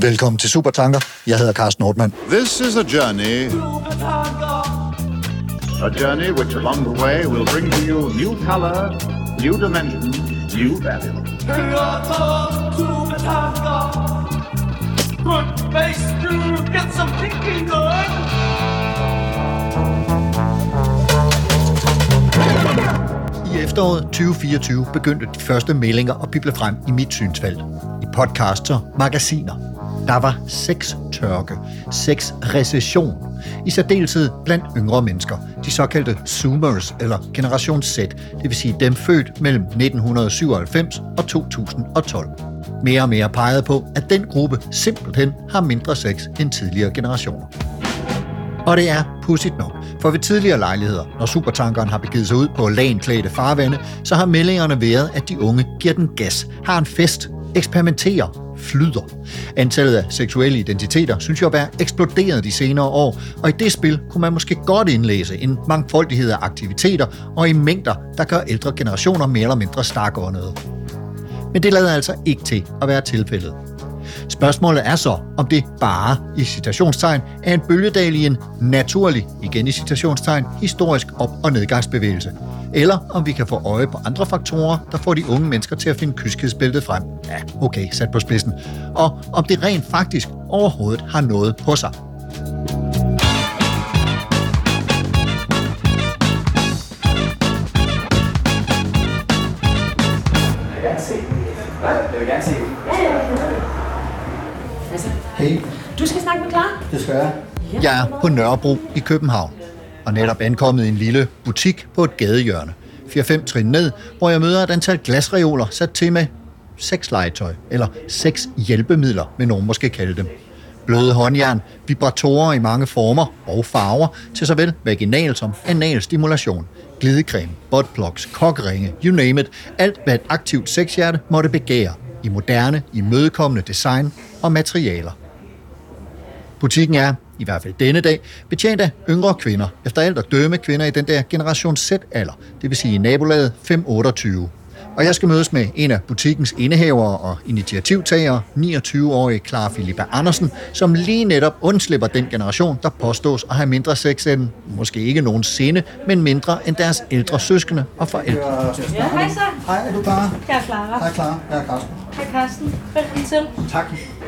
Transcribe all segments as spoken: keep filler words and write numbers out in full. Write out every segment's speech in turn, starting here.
Velkommen til Supertanker. Jeg hedder Carsten Nordmann. This is a journey. A journey which along the way will bring to you new color, new dimension, new value. Good face to get some thinking done. I efteråret tyve fireogtyve begyndte de første meldinger at pible frem i mit synsfelt. I podcaster, magasiner. Der var sextørke, sexrecession, i særdeleshed blandt yngre mennesker, de såkaldte Zoomers eller Generation Z, det vil sige dem født mellem nitten syvoghalvfems og to tusind og tolv. Mere og mere pegede på, at den gruppe simpelthen har mindre sex end tidligere generationer. Og det er pudsigt nok, for ved tidligere lejligheder, når supertankeren har begivet sig ud på lagenklædte farvande, så har meldingerne været, at de unge giver den gas, har en fest, eksperimenterer, flyder. Antallet af seksuelle identiteter synes jeg at være eksploderet de senere år, og i det spil kunne man måske godt indlæse en mangfoldighed af aktiviteter og i mængder, der gør ældre generationer mere eller mindre stakåndede. Men det lader altså ikke til at være tilfældet. Spørgsmålet er så, om det bare, i citationstegn, er en bølgedal i en naturlig, igen i citationstegn, historisk op- og nedgangsbevægelse. Eller om vi kan få øje på andre faktorer, der får de unge mennesker til at finde kyskhedsbæltet frem. Ja, okay, sat på spidsen. Og om det rent faktisk overhovedet har noget på sig. Jeg vil gerne se den. Hey. Du skal snakke med Clara? Det skal jeg. Jeg er på Nørrebro i København, og netop ankommet i en lille butik på et gadehjørne. fire fem trin ned, hvor jeg møder et antal glasreoler sat til med sexlegetøj, eller sexhjælpemidler, vil nogen måske kalde dem. Bløde håndjern, vibratorer i mange former og farver til såvel vaginal som anal stimulation, glidecreme, buttplugs, kokringe, you name it, alt hvad et aktivt sexhjerte måtte begære i moderne, imødekommende design og materialer. Butikken er, i hvert fald denne dag, betjent af yngre kvinder, efter alt at dømme kvinder i den der generation Z-alder, det vil sige i nabolaget fem otteogtyve. Og jeg skal mødes med en af butikkens indehavere og initiativtagere, niogtyve-årige Clara Filippa Andersen, som lige netop undslipper den generation, der påstås at have mindre sex end, måske ikke nogensinde, men mindre end deres ældre søskende og forældre. Ja, hej så. Hej, er du Clara? Jeg er Clara. Hej Clara, jeg er Carsten. Hej Carsten. Velkommen til. Tak.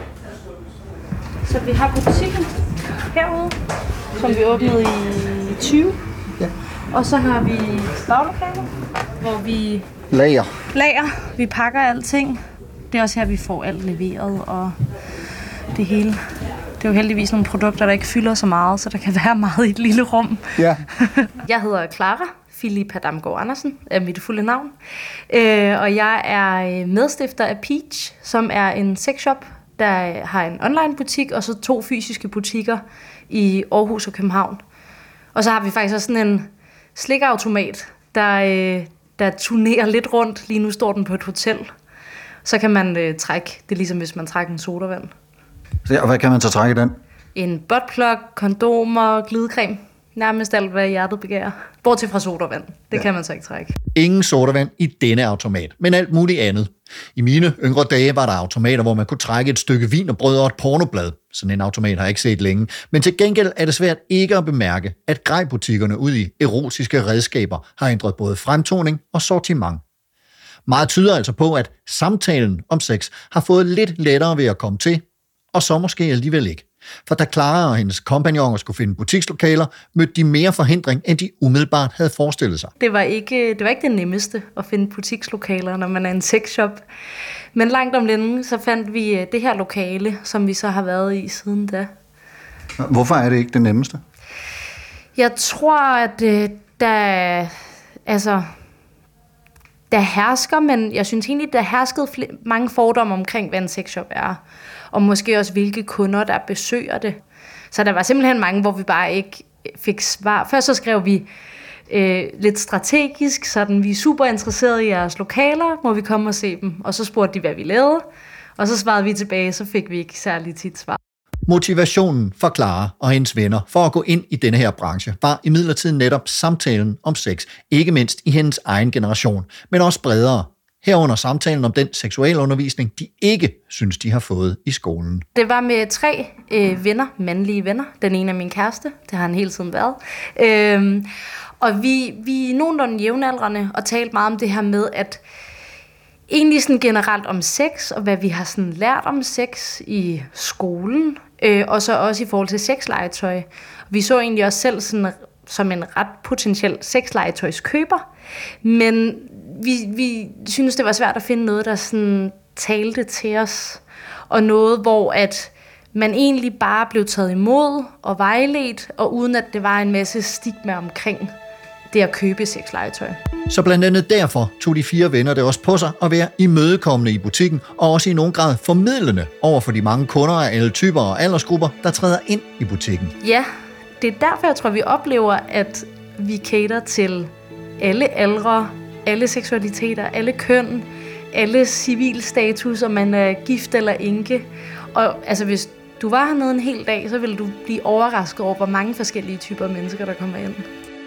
Så vi har butikken herude, som vi åbnede i tyve. Ja. Og så har vi baglokalet, hvor vi Lager. lager. Vi pakker alting. Det er også her, vi får alt leveret og det hele. Det er jo heldigvis nogle produkter, der ikke fylder så meget, så der kan være meget i et lille rum. Ja. Jeg hedder Clara Filippa Damgaard Andersen, er mit fulde navn. Øh, og jeg er medstifter af Peach, som er en sexshop, der har en online butik, og så to fysiske butikker i Aarhus og København. Og så har vi faktisk også sådan en slikautomat, der, øh, der turnerer lidt rundt. Lige nu står den på et hotel. Så kan man øh, trække, det er ligesom hvis man trækker en sodavand. Og hvad kan man så trække i den? En buttplug, kondomer, glidecreme. Nærmest alt, hvad hjertet begærer. Bortset fra sodavand. Det ja. Kan man så ikke trække. Ingen sodavand i denne automat, men alt muligt andet. I mine yngre dage var der automater, hvor man kunne trække et stykke vin og brød og et pornoblad. Sådan en automat har jeg ikke set længe. Men til gengæld er det svært ikke at bemærke, at grejbutikkerne ude i erotiske redskaber har ændret både fremtoning og sortiment. Meget tyder altså på, at samtalen om sex har fået lidt lettere ved at komme til, og så måske alligevel ikke. For da Clara og hendes kompagnoner skulle finde butikslokaler, mødte de mere forhindring, end de umiddelbart havde forestillet sig. Det var ikke det, var ikke det nemmeste at finde butikslokaler, når man er en sexshop. Men langt om længe, så fandt vi det her lokale, som vi så har været i siden da. Hvorfor er det ikke det nemmeste? Jeg tror, at der, altså, der hersker, men jeg synes egentlig, der herskede flere, mange fordomme omkring, hvad en sexshop er. Og måske også, hvilke kunder, der besøger det. Så der var simpelthen mange, hvor vi bare ikke fik svar. Først så skrev vi øh, lidt strategisk, sådan vi er super interesserede i jeres lokaler, må vi komme og se dem. Og så spurgte de, hvad vi lavede. Og så svarede vi tilbage, så fik vi ikke særlig tit svar. Motivationen for Clara og hendes venner for at gå ind i denne her branche var imidlertid netop samtalen om sex, ikke mindst i hendes egen generation, men også bredere. herunder samtalen om den seksualundervisning, de ikke synes, de har fået i skolen. Det var med tre øh, venner, mandlige venner. Den ene er min kæreste, det har han hele tiden været. Øh, og vi, vi er nogenlunde jævnaldrende og talt meget om det her med, at egentlig sådan generelt om sex, og hvad vi har sådan lært om sex i skolen, øh, og så også i forhold til sexlegetøj. Vi så egentlig også selv sådan, som en ret potentiel sexlegetøjskøber, men vi, vi synes, det var svært at finde noget, der sådan talte til os, og noget, hvor at man egentlig bare blev taget imod og vejledt, og uden at det var en masse stigma omkring det at købe sexlegetøj. Så blandt andet derfor tog de fire venner det også på sig at være imødekommende i butikken, og også i nogen grad formidlende over for de mange kunder af alle typer og aldersgrupper, der træder ind i butikken. Ja, det er derfor, jeg tror, vi oplever, at vi cater til alle aldre, alle seksualiteter, alle køn, alle civilstatus, om man er gift eller enke. Og altså, hvis du var hernede en hel dag, så ville du blive overrasket over, hvor mange forskellige typer mennesker, der kommer ind.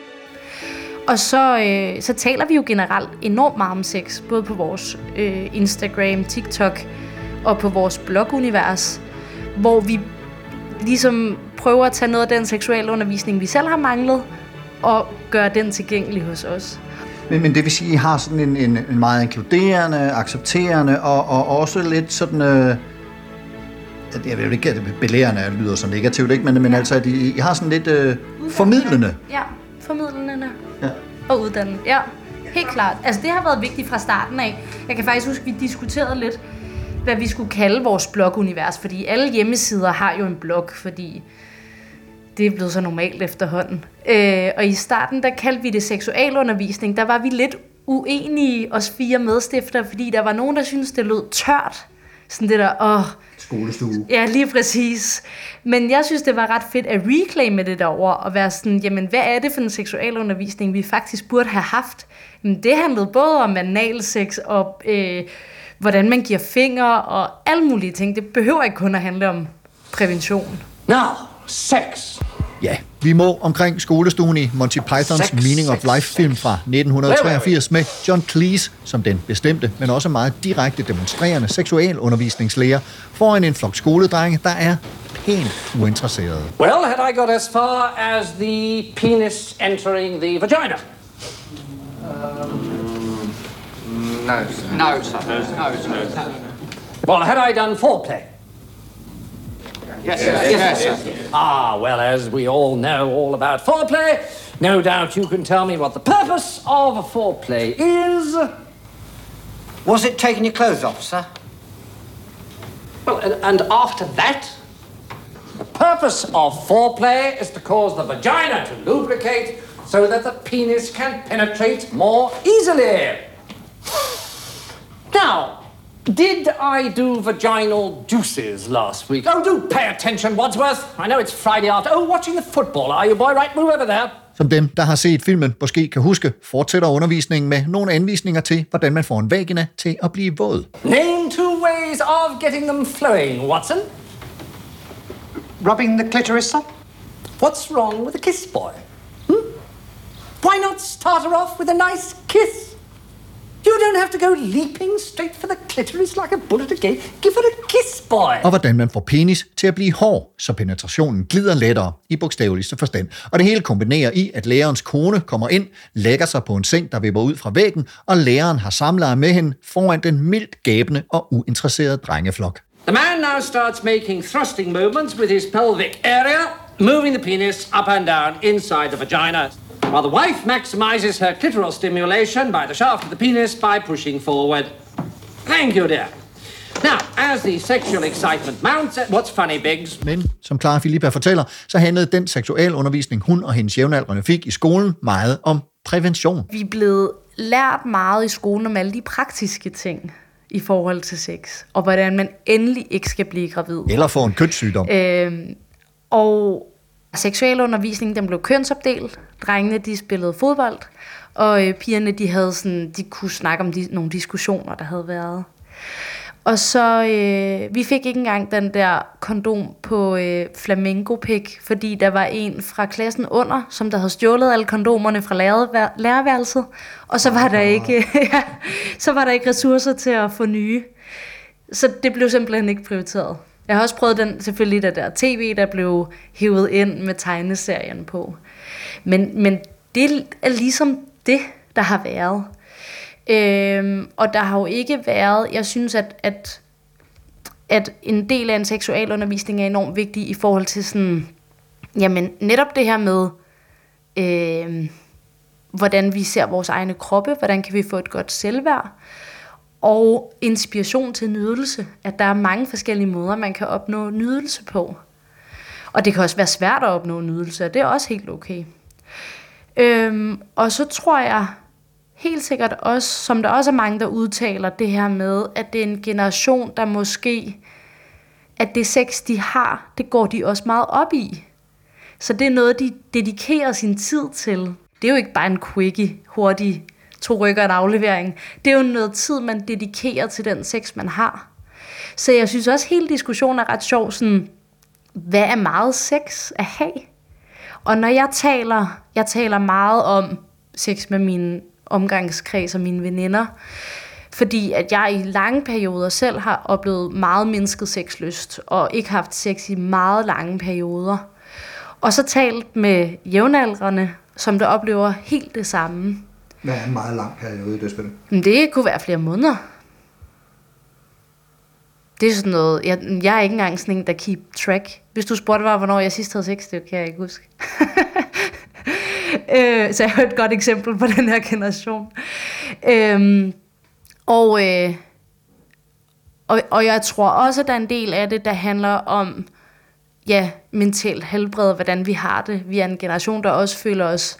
Og så, øh, så taler vi jo generelt enormt meget om sex, både på vores øh, Instagram, TikTok og på vores blogunivers, hvor vi ligesom prøver at tage noget af den seksualundervisning, vi selv har manglet, og gøre den tilgængelig hos os. Men, men det vil sige, at I har sådan en, en, en meget inkluderende, accepterende og, og også lidt sådan... Øh, jeg vil ikke, at belærende lyder så negativt, ikke? Men, men altså, at I, I har sådan lidt øh, formidlende. Ja, formidlende. Ja. Og uddannende. Ja, helt klart. Altså, det har været vigtigt fra starten af. Jeg kan faktisk huske, at vi diskuterede lidt, hvad vi skulle kalde vores blogunivers, fordi alle hjemmesider har jo en blog, fordi det er blevet så normalt efterhånden. Øh, og i starten, der kaldte vi det seksualundervisning. Der var vi lidt uenige, os fire medstiftere, fordi der var nogen, der syntes, det lød tørt. Sådan det der, åh... Skolestue. Ja, lige præcis. Men jeg synes, det var ret fedt at reclaime det derovre, og være sådan, jamen, hvad er det for en seksualundervisning, vi faktisk burde have haft? Jamen, det handlede både om analsex og øh, hvordan man giver fingre og alle mulige ting. Det behøver ikke kun at handle om prævention. Now, sex. Ja, vi må omkring skolestuen i Monty Pythons Sex, Meaning of sex, Life-film fra nitten treogfirs med John Cleese som den bestemte, men også meget direkte demonstrerende seksualundervisningslærer foran en flok skoledrenge, der er pænt uinteresserede. Well, had I got as far as the penis entering the vagina? Um, no, sir. No, sir. No, sir. Well, had I done foreplay? Yes, sir. Yes, yes, sir. Ah, well, as we all know all about foreplay, no doubt you can tell me what the purpose of foreplay is. Was it taking your clothes off, sir? Well, and, and after that, the purpose of foreplay is to cause the vagina to lubricate so that the penis can penetrate more easily. Now, did I do vaginal juices last week? Oh, do pay attention, Wadsworth. I know it's Friday after. Oh, watching the football, are you, boy? Right, move over there. Som dem, der har set filmen, måske kan huske, fortsætter undervisningen med nogle anvisninger til, hvordan man får en vagina til at blive våd. Name two ways of getting them flowing, Watson. Rubbing the clitoris, sir? What's wrong with a kiss, boy? Hmm? Why not start her off with a nice kiss? You don't have to go leaping straight for the clitoris like a bullet again. Give her a kiss, boy. Og hvordan man får penis til at blive hård, så penetrationen glider lettere i bogstaveligste forstand. Og det hele kombinerer i, at lærerens kone kommer ind, lægger sig på en seng, der vipper ud fra væggen, og læreren har samleje med hende foran den mildt gabende og uinteresserede drengeflok. The man now starts making thrusting movements with his pelvic area, moving the penis up and down inside the vagina. While the wife maximizes her clitoral stimulation by the shaft of the penis by pushing forward. Thank you, dear. Now, as the sexual excitement mounts, what's funny, Biggs? Men, som Clara Filippa fortæller, så handlede den seksualundervisning, hun og hendes jævnaldrende fik i skolen, meget om prævention. Vi er blevet lært meget i skolen om alle de praktiske ting i forhold til sex, og hvordan man endelig ikke skal blive gravid. Eller få en kønssygdom. Øhm, og seksualundervisningen, den blev kønsopdelt. Drengene, de spillede fodbold, og øh, pigerne, de havde sådan, de kunne snakke om de, nogle diskussioner, der havde været. Og så, øh, vi fik ikke engang den der kondom på øh, flamingo-pik, fordi der var en fra klassen under, som der havde stjålet alle kondomerne fra lærer- lærerværelset, og så var der ikke, ja, så var der ikke ressourcer til at få nye. Så det blev simpelthen ikke prioriteret. Jeg har også prøvet den, selvfølgelig der der tv, der blev hævet ind med tegneserien på. Men, men det er ligesom det, der har været. Øhm, og der har jo ikke været, jeg synes, at, at, at en del af en seksualundervisning er enormt vigtig i forhold til sådan, jamen netop det her med, øh, hvordan vi ser vores egne kroppe, hvordan kan vi få et godt selvværd, og inspiration til nydelse, at der er mange forskellige måder, man kan opnå nydelse på. Og det kan også være svært at opnå nydelse, og det er også helt okay. Øhm, og så tror jeg helt sikkert også, som der også er mange, der udtaler det her med, at det er en generation, der måske, at det sex, de har, det går de også meget op i. Så det er noget, de dedikerer sin tid til. Det er jo ikke bare en quickie, hurtig, to rykker en aflevering. Det er jo noget tid, man dedikerer til den sex, man har. Så jeg synes også, at hele diskussionen er ret sjov. Sådan, hvad er meget sex at have? Og når jeg taler, jeg taler meget om sex med mine omgangskreds og mine veninder, fordi at jeg i lange perioder selv har oplevet meget mindsket sexlyst, og ikke haft sex i meget lange perioder. Og så talt med jævnaldrende, som der oplever helt det samme. Hvad er en meget lang periode, det spil? Det kunne være flere måneder. Det er sådan noget, jeg, jeg er ikke engang sådan en, der keep track. Hvis du spurgte mig, hvornår jeg sidst havde sex, det kan jeg ikke huske. øh, så jeg har et godt eksempel på den her generation. Øhm, og, øh, og, og jeg tror også, at der er en del af det, der handler om ja, mentalt helbred, hvordan vi har det. Vi er en generation, der også føler os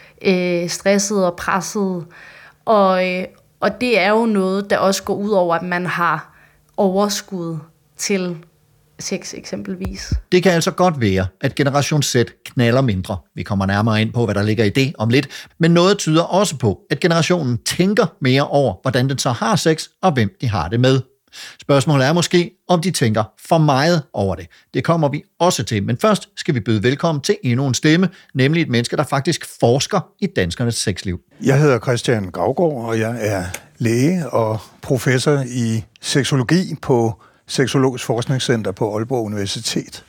øh, stresset og presset. Og, øh, og det er jo noget, der også går ud over, at man har overskud til sex eksempelvis. Det kan altså godt være, at Generation Z knaller mindre. Vi kommer nærmere ind på, hvad der ligger i det om lidt. Men noget tyder også på, at generationen tænker mere over, hvordan den så har sex, og hvem de har det med. Spørgsmålet er måske, om de tænker for meget over det. Det kommer vi også til, men først skal vi byde velkommen til endnu en stemme, nemlig et menneske, der faktisk forsker i danskernes sexliv. Jeg hedder Christian Gravgaard, og jeg er læge og professor i seksologi på Seksologisk Forskningscenter på Aalborg Universitet.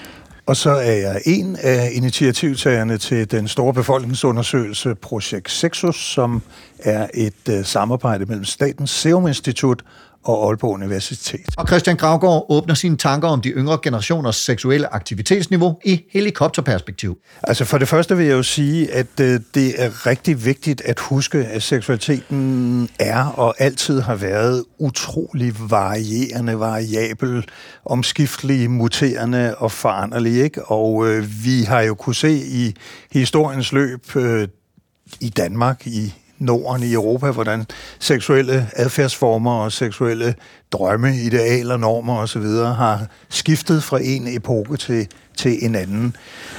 Og så er jeg en af initiativtagerne til den store befolkningsundersøgelse Projekt Sexus, som er et uh, samarbejde mellem Statens Serum Institut og Aalborg Universitet. Og Christian Gravgaard åbner sine tanker om de yngre generationers seksuelle aktivitetsniveau i helikopterperspektiv. Altså for det første vil jeg jo sige, at øh, det er rigtig vigtigt at huske, at seksualiteten er og altid har været utrolig varierende, variabel, omskiftelig, muterende og foranderlig, ikke? Og øh, vi har jo kunne se i historiens løb øh, i Danmark, i Norden, i Europa, hvordan seksuelle adfærdsformer og seksuelle drømme, idealer, normer osv. har skiftet fra en epoke til, til en anden.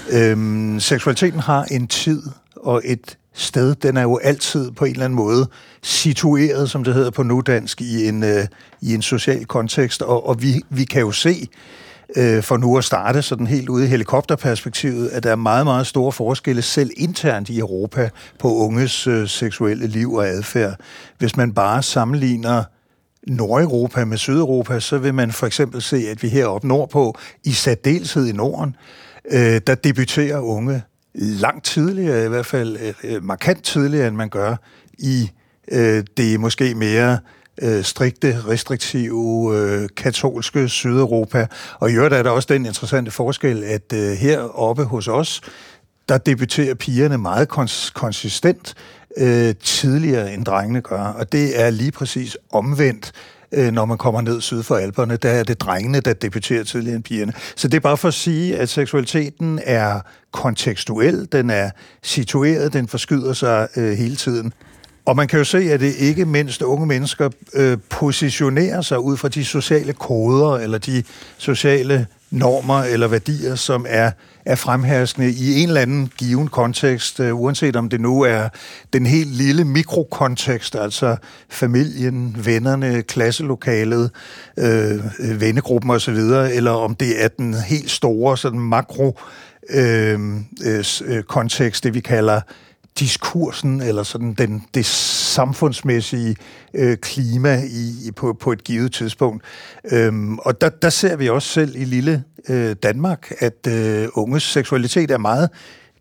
Øhm, seksualiteten har en tid og et sted. Den er jo altid på en eller anden måde situeret, som det hedder på nudansk, i en, øh, i en social kontekst, og, og vi, vi kan jo se, for nu at starte sådan helt ude i helikopterperspektivet, at der er meget, meget store forskelle selv internt i Europa på unges øh, seksuelle liv og adfærd. Hvis man bare sammenligner Nordeuropa med Sydeuropa, så vil man for eksempel se, at vi heroppe nordpå, i særdeleshed i Norden, øh, der debuterer unge langt tidligere, i hvert fald øh, markant tidligere, end man gør i øh, det måske mere Øh, strikte, restriktive, øh, katolske Sydeuropa. Og i øvrigt er der også den interessante forskel, at øh, heroppe hos os, der debuterer pigerne meget kons- konsistent øh, tidligere end drengene gør. Og det er lige præcis omvendt, øh, når man kommer ned syd for Alperne. Der er det drengene, der debuterer tidligere end pigerne. Så det er bare for at sige, at seksualiteten er kontekstuel, den er situeret, den forskyder sig øh, hele tiden. Og man kan jo se, at det ikke mindst unge mennesker øh, positionerer sig ud fra de sociale koder, eller de sociale normer eller værdier, som er, er fremherskende i en eller anden given kontekst, uh, uanset om det nu er den helt lille mikrokontekst, altså familien, vennerne, klasselokalet, øh, vennegruppen osv., eller om det er den helt store sådan makro øh, øh, kontekst, det vi kalder diskursen, eller sådan den, det samfundsmæssige øh, klima i, på, på et givet tidspunkt. Øhm, og der, der ser vi også selv i lille øh, Danmark, at øh, unges seksualitet er meget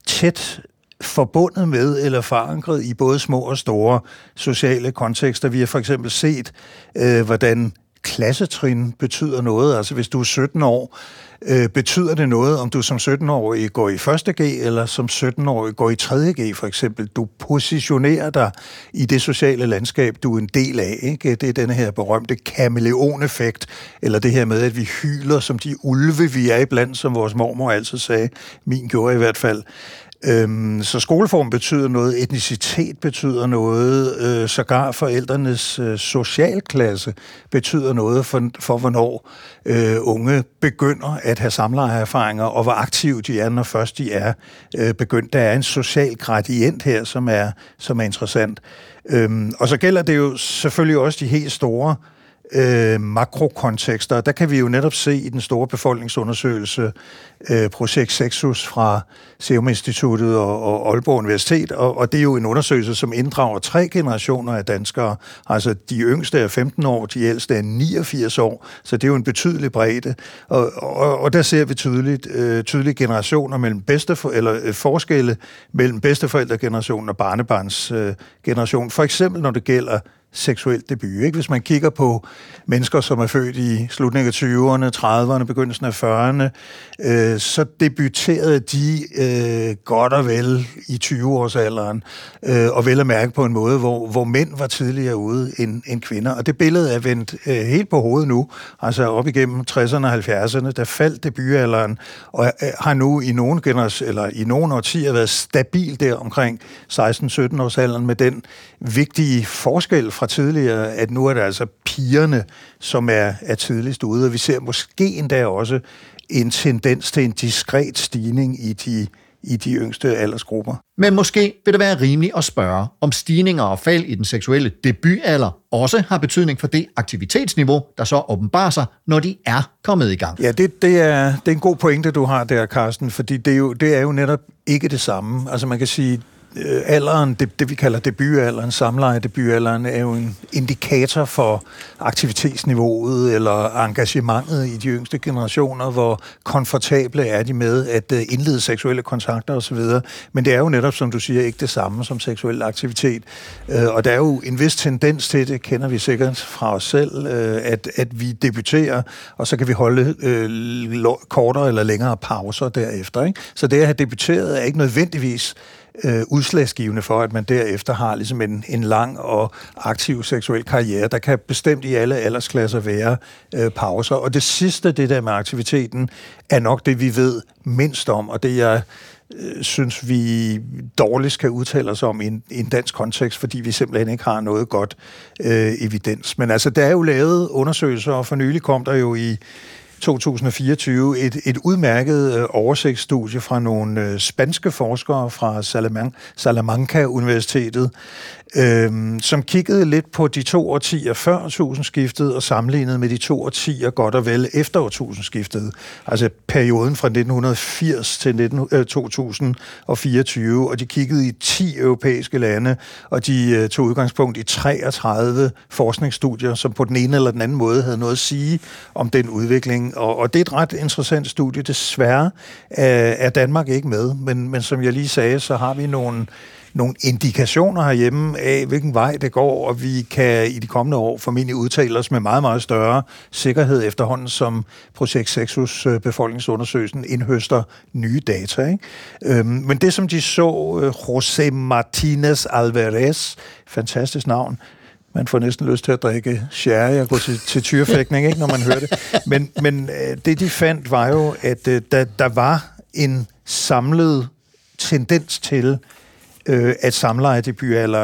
tæt forbundet med eller forankret i både små og store sociale kontekster. Vi har for eksempel set, øh, hvordan klassetrin betyder noget. Altså hvis du er sytten år, øh, betyder det noget, om du som sytten-årig går i første G, eller som sytten-årig går i tredje G, for eksempel. Du positionerer dig i det sociale landskab, du er en del af. Ikke? Det er denne her berømte kameleon-effekt, eller det her med, at vi hyler som de ulve, vi er iblandt, som vores mormor altid sagde. Min gjorde i hvert fald. Øhm, så skoleform betyder noget, etnicitet betyder noget, øh, sågar forældrenes øh, socialklasse betyder noget for, for hvornår øh, unge begynder at have samlejeerfaringer, og hvor aktive de er, når først de er øh, begyndt. Der er en social gradient her, som er, som er interessant. Øhm, og så gælder det jo selvfølgelig også de helt store Øh, makrokontekster. Der kan vi jo netop se i den store befolkningsundersøgelse øh, Projekt Sexus fra Serum Instituttet og, og Aalborg Universitet, og, og det er jo en undersøgelse, som inddrager tre generationer af danskere. Altså de yngste er femten år, de ældste er niogfirs år, så det er jo en betydelig bredde. Og, og, og der ser vi tydeligt, øh, tydelige generationer mellem bedstefor, eller øh, forskelle mellem bedsteforældregenerationen og barnebarnsgeneration. Øh, For eksempel når det gælder seksuel debut. Ikke? Hvis man kigger på mennesker, som er født i slutningen af tyverne, trediverne, begyndelsen af fyrrerne, øh, så debuterede de øh, godt og vel i tyve-årsalderen, øh, og vel at mærke på en måde, hvor, hvor mænd var tidligere ude end, end kvinder. Og det billede er vendt øh, helt på hovedet nu, altså op igennem tresserne og halvfjerdserne, der faldt debutalderen, og øh, har nu i nogle generationer, eller i nogle årtier været stabil der omkring seksten sytten årsalderen, med den vigtige forskel fra tidligere, at nu er det altså pigerne, som er, er tidligst ude, og vi ser måske endda også en tendens til en diskret stigning i de, i de yngste aldersgrupper. Men måske vil det være rimeligt at spørge, om stigninger og fald i den seksuelle debutalder også har betydning for det aktivitetsniveau, der så åbenbarer sig, når de er kommet i gang. Ja, det, det, er, det er en god pointe, du har der, Carsten, fordi det er jo, det er jo netop ikke det samme. Altså man kan sige, alderen, det, det vi kalder debutalderen, samleje-debutalderen, er jo en indikator for aktivitetsniveauet eller engagementet i de yngste generationer, hvor komfortable er de med at indlede seksuelle kontakter osv. Men det er jo netop, som du siger, ikke det samme som seksuel aktivitet. Og der er jo en vis tendens til, det kender vi sikkert fra os selv, at, at vi debuterer, og så kan vi holde øh, kortere eller længere pauser derefter. Ikke? Så det at have debuteret er ikke nødvendigvis Øh, udslagsgivende for, at man derefter har ligesom en, en lang og aktiv seksuel karriere. Der kan bestemt i alle aldersklasser være øh, pauser. Og det sidste, det der med aktiviteten, er nok det, vi ved mindst om, og det jeg øh, synes, vi dårligst kan udtale os om i en, i en dansk kontekst, fordi vi simpelthen ikke har noget godt øh, evidens. Men altså, der er jo lavet undersøgelser, og for nylig kom der jo i to tusind og fireogtyve et, et udmærket øh, oversigtsstudie fra nogle øh, spanske forskere fra Salamanca, Salamanca Universitetet, øh, som kiggede lidt på de to årtier før årtusindskiftet og sammenlignede med de to årtier godt og vel efter årtusindskiftet. Altså perioden fra nitten firs til nitten, øh, to tusind og fireogtyve, og de kiggede i ti europæiske lande, og de øh, tog udgangspunkt i treogtredive forskningsstudier, som på den ene eller den anden måde havde noget at sige om den udvikling. Og, og det er et ret interessant studie. Desværre er, er Danmark ikke med, men, men som jeg lige sagde, så har vi nogle, nogle indikationer herhjemme af, hvilken vej det går, og vi kan i de kommende år formentlig udtale os med meget, meget større sikkerhed efterhånden, som Projekt Sexus befolkningsundersøgelsen indhøster nye data. Ikke? Øhm, men det, som de så, José Martínez Alvarez, fantastisk navn, man får næsten lyst til at drikke sherry og gå til, til tyrefægtning, ikke, når man hører det. Men, men det, de fandt, var jo, at der, der var en samlet tendens til, øh, at samlejedebutalderen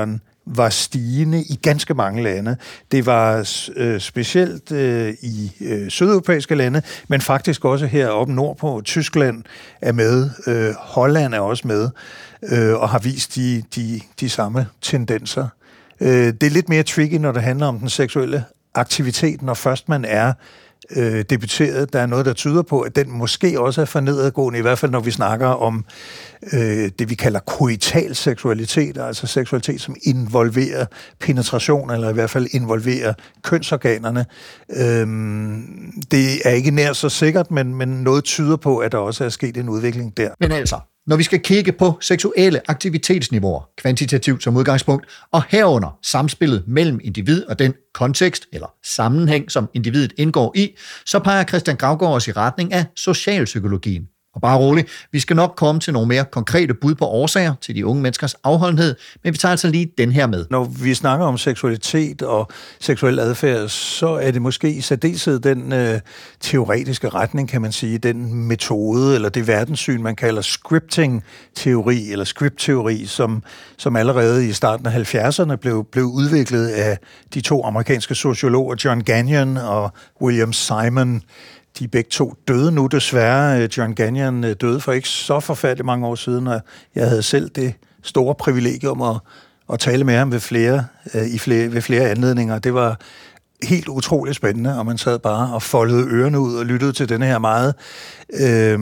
var stigende i ganske mange lande. Det var øh, specielt øh, i øh, sydeuropæiske lande, men faktisk også heroppe nordpå. Tyskland er med, øh, Holland er også med, øh, og har vist de, de, de samme tendenser. Øh, det er lidt mere tricky, når det handler om den seksuelle aktivitet, når først man er øh, debuteret. Der er noget, der tyder på, at den måske også er for nedadgående, i hvert fald når vi snakker om øh, det, vi kalder koital seksualitet, altså seksualitet, som involverer penetration, eller i hvert fald involverer kønsorganerne. Øh, det er ikke nær så sikkert, men, men noget tyder på, at der også er sket en udvikling der. Men altså, når vi skal kigge på seksuelle aktivitetsniveauer, kvantitativt som udgangspunkt, og herunder samspillet mellem individ og den kontekst eller sammenhæng, som individet indgår i, så peger Christian Graugaard os i retning af socialpsykologien. Og bare roligt, vi skal nok komme til nogle mere konkrete bud på årsager til de unge menneskers afholdenhed, men vi tager altså lige den her med. Når vi snakker om seksualitet og seksuel adfærd, så er det måske i særdeleshed den øh, teoretiske retning, kan man sige, den metode eller det verdenssyn, man kalder scripting-teori eller script-teori, som, som allerede i starten af halvfjerdserne blev, blev udviklet af de to amerikanske sociologer, John Gagnon og William Simon. De er begge to døde nu, desværre. John Gagnon døde for ikke så forfærdeligt mange år siden, og jeg havde selv det store privilegium at, at tale med ham ved flere, i flere, ved flere anledninger. Det var helt utroligt spændende, og man sad bare og foldede ørerne ud og lyttede til denne her meget øh,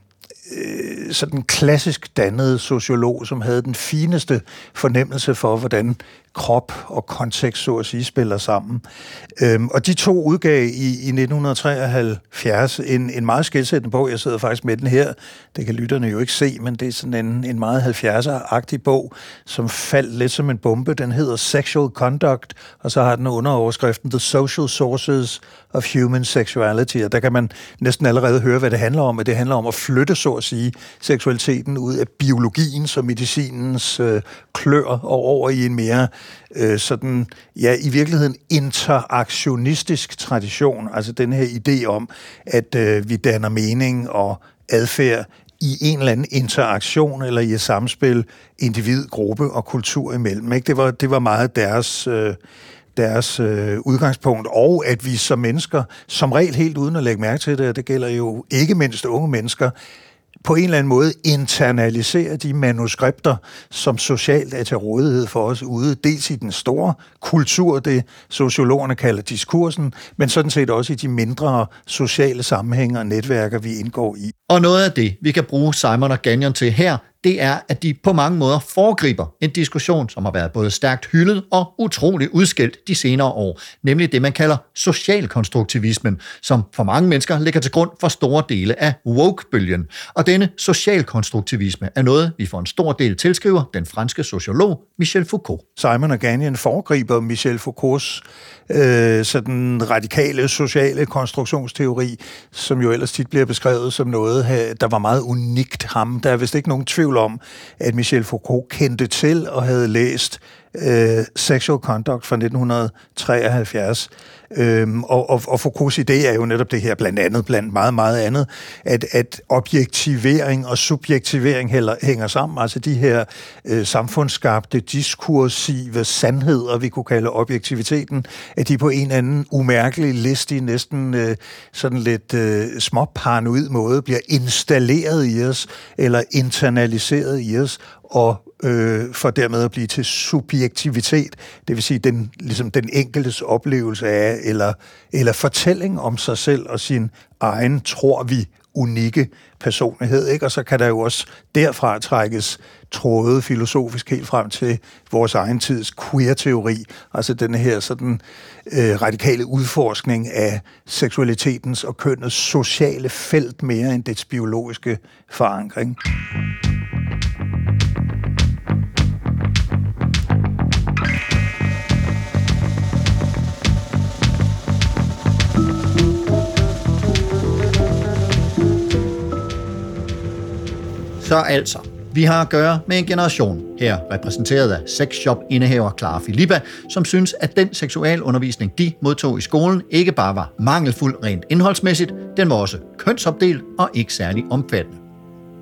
sådan klassisk dannede sociolog, som havde den fineste fornemmelse for, hvordan krop og kontekst, så at sige, spiller sammen. Øhm, og de to udgav i, i nitten treoghalvfjerds en, en meget skelsættende bog. Jeg sidder faktisk med den her. Det kan lytterne jo ikke se, men det er sådan en, en meget halvfjerdser-agtig bog, som faldt lidt som en bombe. Den hedder Sexual Conduct, og så har den underoverskriften The Social Sources of Human Sexuality. Og der kan man næsten allerede høre, hvad det handler om. At det handler om at flytte, så at sige, seksualiteten ud af biologiens og medicinens øh, klør og over i en mere øh, sådan, ja, i virkeligheden interaktionistisk tradition. Altså den her idé om, at øh, vi danner mening og adfærd i en eller anden interaktion eller i et samspil individ, gruppe og kultur imellem. Ikke? Det var, det var meget deres... Øh, deres øh, udgangspunkt, og at vi som mennesker, som regel helt uden at lægge mærke til det, det gælder jo ikke mindst unge mennesker, på en eller anden måde internalisere de manuskripter, som socialt er til rådighed for os ude, dels i den store kultur, det sociologerne kalder diskursen, men sådan set også i de mindre sociale sammenhænge og netværker, vi indgår i. Og noget af det, vi kan bruge Simon og Gagnon til her, det er, at de på mange måder foregriber en diskussion, som har været både stærkt hyldet og utroligt udskældt de senere år, nemlig det, man kalder socialkonstruktivismen, som for mange mennesker ligger til grund for store dele af woke-bølgen. Og denne socialkonstruktivisme er noget, vi for en stor del tilskriver den franske sociolog Michel Foucault. Simon og Gagnon foregriber Michel Foucaults øh, sådan radikale sociale konstruktionsteori, som jo ellers tit bliver beskrevet som noget, der var meget unikt ham. Der er vist ikke nogen tvivl om, at Michel Foucault kendte til og havde læst øh, Sexual Conduct fra nitten treoghalvfjerds. Øhm, og, og, og Foucaults idé er jo netop det her, blandt andet, blandt meget, meget andet, at, at objektivering og subjektivering heller, hænger sammen. Altså de her øh, samfundsskabte, diskursive sandheder, vi kunne kalde objektiviteten, at de på en eller anden umærkelig, listig, næsten øh, sådan lidt øh, småparanoid måde bliver installeret i os, eller internaliseret i os, og øh, for dermed at blive til subjektivitet, det vil sige den, ligesom den enkeltes oplevelse af, eller, eller fortælling om sig selv og sin egen, tror vi, unikke personlighed, ikke? Og så kan der jo også derfra trækkes tråde filosofisk helt frem til vores egen tids queer-teori, altså den her sådan øh, radikale udforskning af seksualitetens og kønnets sociale felt mere end dets biologiske forankring. Så altså, vi har at gøre med en generation, her repræsenteret af sexshop-indehaver Clara Filippa, som synes, at den seksualundervisning, de modtog i skolen, ikke bare var mangelfuld rent indholdsmæssigt, den var også kønsopdelt og ikke særlig omfattende.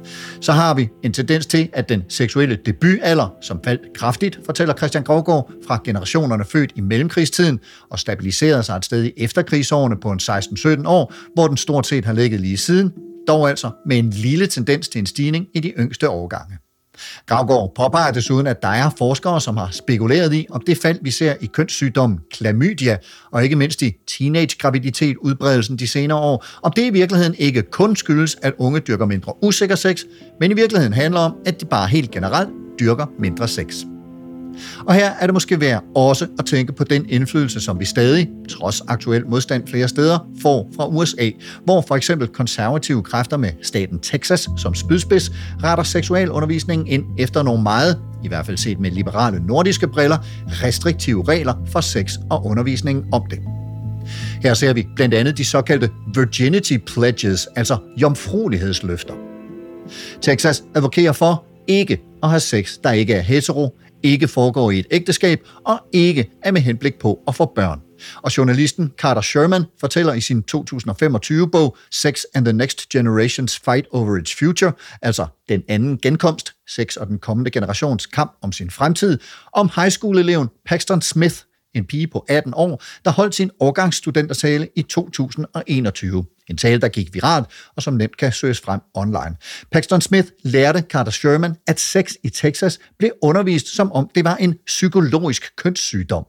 Så har vi en tendens til, at den seksuelle debutalder, som faldt kraftigt, fortæller Christian Grovgaard, fra generationerne født i mellemkrigstiden og stabiliserede sig et sted i efterkrigsårene på en seksten sytten år, hvor den stort set har ligget lige siden, dog altså med en lille tendens til en stigning i de yngste årgange. Gravgaard påpeger desuden, at der er forskere, som har spekuleret i, om det fald, vi ser i kønssygdommen klamydia, og ikke mindst i teenage-graviditet udbredelsen de senere år, om det i virkeligheden ikke kun skyldes, at unge dyrker mindre usikker sex, men i virkeligheden handler om, at de bare helt generelt dyrker mindre sex. Og her er det måske værd også at tænke på den indflydelse, som vi stadig, trods aktuel modstand flere steder, får fra U S A, hvor for eksempel konservative kræfter med staten Texas som spydspids retter seksualundervisningen ind efter nogle meget, i hvert fald set med liberale nordiske briller, restriktive regler for sex og undervisningen om det. Her ser vi blandt andet de såkaldte virginity pledges, altså jomfruelighedsløfter. Texas advokerer for ikke at have sex, der ikke er hetero, ikke foregår i et ægteskab og ikke er med henblik på at få børn. Og journalisten Carter Sherman fortæller i sin to tusind og femogtyve-bog Sex and the Next Generation's Fight Over Its Future, altså den anden genkomst, sex og den kommende generations kamp om sin fremtid, om high school-eleven Paxton Smith, en pige på atten år, der holdt sin årgangsstudentertale i to tusind og enogtyve. En tale, der gik viralt, og som nemt kan søges frem online. Paxton Smith lærte Carter Sherman, at sex i Texas blev undervist, som om det var en psykologisk kønssygdom.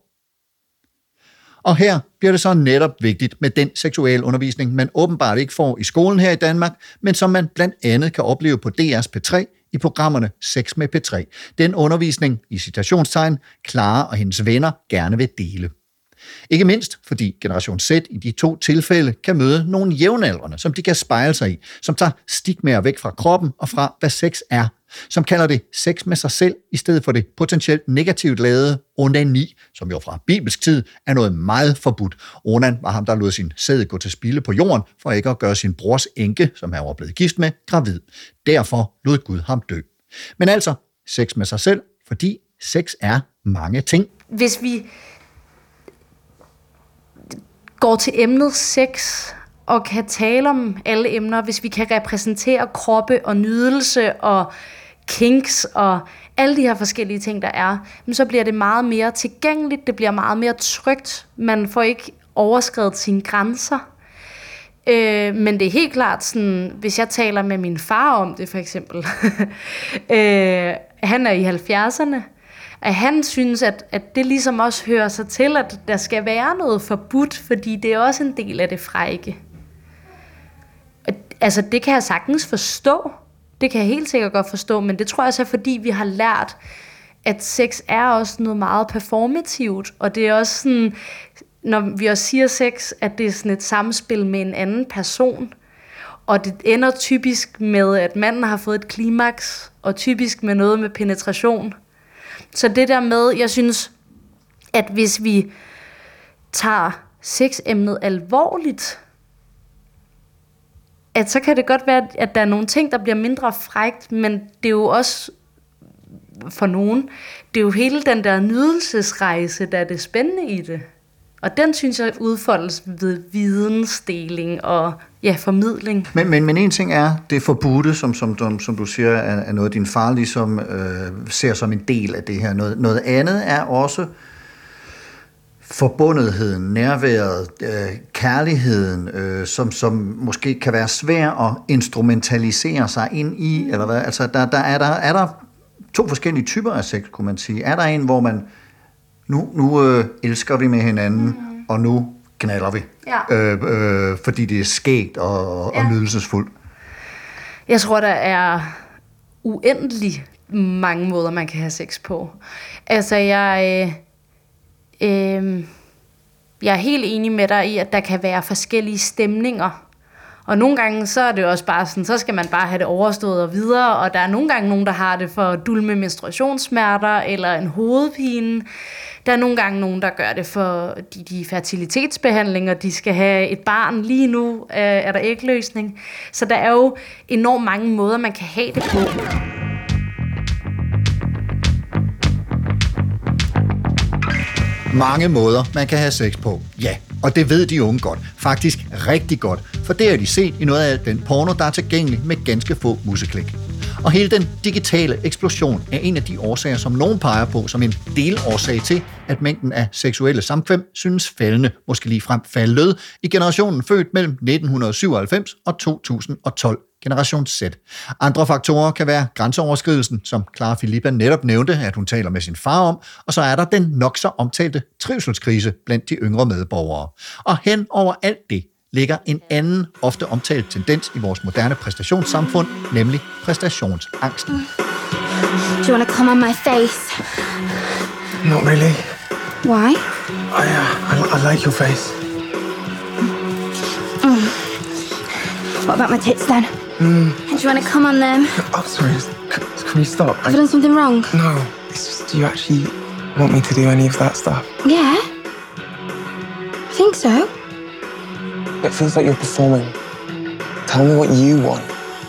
Og her bliver det så netop vigtigt med den seksualundervisning, man åbenbart ikke får i skolen her i Danmark, men som man blandt andet kan opleve på D R's P tre i programmerne Sex med P tre. Den undervisning, i citationstegn, Clara og hendes venner gerne vil dele. Ikke mindst, fordi Generation Z i de to tilfælde kan møde nogle jævnaldrende, som de kan spejle sig i, som tager stigmaer væk fra kroppen og fra, hvad sex er, som kalder det sex med sig selv, i stedet for det potentielt negativt lavede onani, som jo fra bibelsk tid er noget meget forbudt. Onan var ham, der lod sin sæd gå til spilde på jorden, for ikke at gøre sin brors enke, som han var blevet gift med, gravid. Derfor lod Gud ham dø. Men altså, sex med sig selv, fordi sex er mange ting. Hvis vi går til emnet sex og kan tale om alle emner, hvis vi kan repræsentere kroppe og nydelse og kinks og alle de her forskellige ting, der er, så bliver det meget mere tilgængeligt, det bliver meget mere trygt, man får ikke overskredet sine grænser. Øh, men det er helt klart sådan, hvis jeg taler med min far om det for eksempel, øh, han er i halvfjerdserne, at han synes, at, at det ligesom også hører sig til, at der skal være noget forbudt, fordi det er også en del af det frække. Altså, det kan jeg sagtens forstå. Det kan jeg helt sikkert godt forstå, men det tror jeg så er, fordi vi har lært, at sex er også noget meget performativt, og det er også sådan, når vi også siger sex, at det er sådan et samspil med en anden person, og det ender typisk med, at manden har fået et klimaks, og typisk med noget med penetration. Så det der med, jeg synes, at hvis vi tager sexemnet alvorligt, at så kan det godt være, at der er nogle ting, der bliver mindre frækt, men det er jo også for nogen, det er jo hele den der nydelsesrejse, der er det spændende i det. Og den synes jeg udfoldes ved vidensdeling og ja, formidling. Men, men, men en ting er det forbudte, som, som, som du siger, er, er noget, din far ligesom øh, ser som en del af det her. Noget, noget andet er også forbundetheden, nærværet, øh, kærligheden, øh, som, som måske kan være svær at instrumentalisere sig ind i, eller hvad? Altså, der, der, er, der, er der to forskellige typer af sex, kunne man sige. Er der en, hvor man, nu, nu øh, elsker vi med hinanden, mm. og nu knaller vi, ja. øh, øh, fordi det er skægt og, ja. og nydelsesfuldt? Jeg tror, der er uendelig mange måder, man kan have sex på. Altså, jeg... Øh Øh, jeg er helt enig med dig i, at der kan være forskellige stemninger. Og nogle gange, så er det også bare sådan, så skal man bare have det overstået og videre. Og der er nogle gange nogen, der har det for dulme menstruationssmerter eller en hovedpine. Der er nogle gange nogen, der gør det for de, de fertilitetsbehandlinger. De skal have et barn lige nu, øh, er der ægløsning. Så der er jo enormt mange måder, man kan have det på. Mange måder, man kan have sex på. Ja, og det ved de unge godt. Faktisk rigtig godt. for det har de set i noget af den porno, der er tilgængelig med ganske få museklik. Og hele den digitale eksplosion er en af de årsager, som nogen peger på som en delårsag til, at mængden af seksuelle samkvem synes faldende, måske ligefrem faldet, i generationen født mellem nitten syvoghalvfems og to tusind og tolv, generation Z. Andre faktorer kan være grænseoverskridelsen, som Clara Filippa netop nævnte, at hun taler med sin far om, og så er der den nok så omtalte trivselskrise blandt de yngre medborgere. Og hen over alt det ligger en anden, ofte omtalt tendens i vores moderne præstationssamfund, nemlig præstationsangsten. Do you want to come on my face? Not really. Why? I, uh, I, I like your face. Mm. What about my tits then? Mm. Do you want to come on them? Oh, sorry. Can, can you stop? Have I done something wrong? No. It's just, do you actually want me to do any of that stuff? Yeah. I think so. It feels like you're performing. Tell me what you want.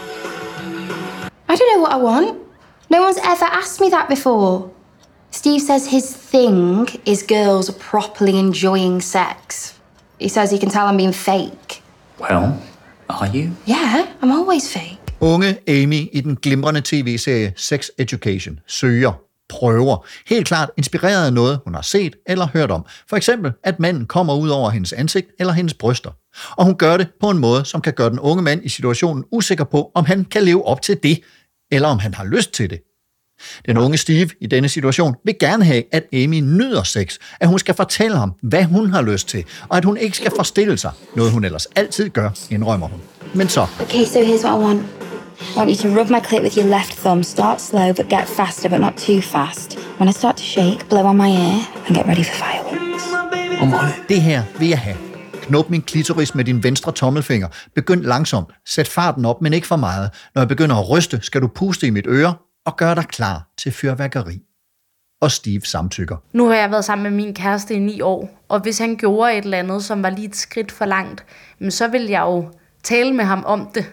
I don't know what I want. No one's ever asked me that before. Steve says his thing is girls properly enjoying sex. He says he can tell I'm being fake. Well, are you? Yeah, I'm always fake. Unge Amy i den glimrende tv-serie Sex Education søger, prøver, helt klart inspireret af noget, hun har set eller hørt om. For eksempel, at manden kommer ud over hendes ansigt eller hendes bryster. Og hun gør det på en måde, som kan gøre den unge mand i situationen usikker på, om han kan leve op til det, eller om han har lyst til det. Den unge Steve i denne situation vil gerne have, at Amy nyder sex, at hun skal fortælle ham, hvad hun har lyst til, og at hun ikke skal forstille sig, noget hun ellers altid gør, indrømmer hun. Men så... Okay, so here's what I want. I want you to rub my clit with your left thumb. Start slow, but get faster, but not too fast. When I start to shake, blow on my ear, and get ready for fireworks. Det her vil jeg have. Knop min klitoris med din venstre tommelfinger. Begynd langsomt. Sæt farten op, men ikke for meget. Når jeg begynder at ryste, skal du puste i mit øre og gøre dig klar til fyrværkeri. Og Steve samtykker. Nu har jeg været sammen med min kæreste i ni år, og hvis han gjorde et eller andet, som var lige et skridt for langt, så ville jeg jo tale med ham om det.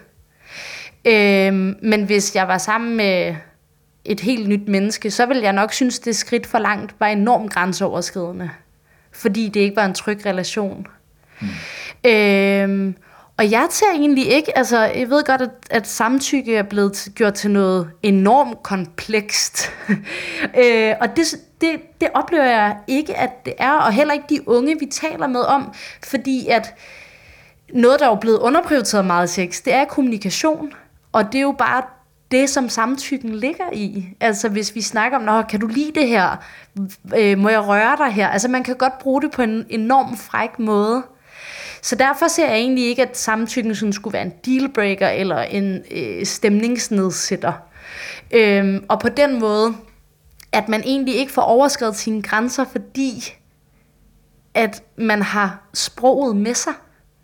Øhm, men hvis jeg var sammen med et helt nyt menneske, så ville jeg nok synes, det skridt for langt var enormt grænseoverskridende. Fordi det ikke var en tryg relation. Mm. Øhm, og jeg ser egentlig ikke, altså jeg ved godt, at, at samtykke er blevet t- gjort til noget enormt komplekst. øh, og det, det, det oplever jeg ikke, at det er, og heller ikke de unge, vi taler med om, fordi at noget, der er jo blevet underprioriteret meget sex, det er kommunikation, og det er jo bare det, som samtykken ligger i. Altså hvis vi snakker om, Nå, kan du lide det her? Øh, må jeg røre dig her? Altså man kan godt bruge det på en enorm fræk måde. Så derfor ser jeg egentlig ikke, at samtykken sådan skulle være en dealbreaker eller en øh, stemningsnedsætter. Øhm, og på den måde, at man egentlig ikke får overskredet sine grænser, fordi at man har sproget med sig.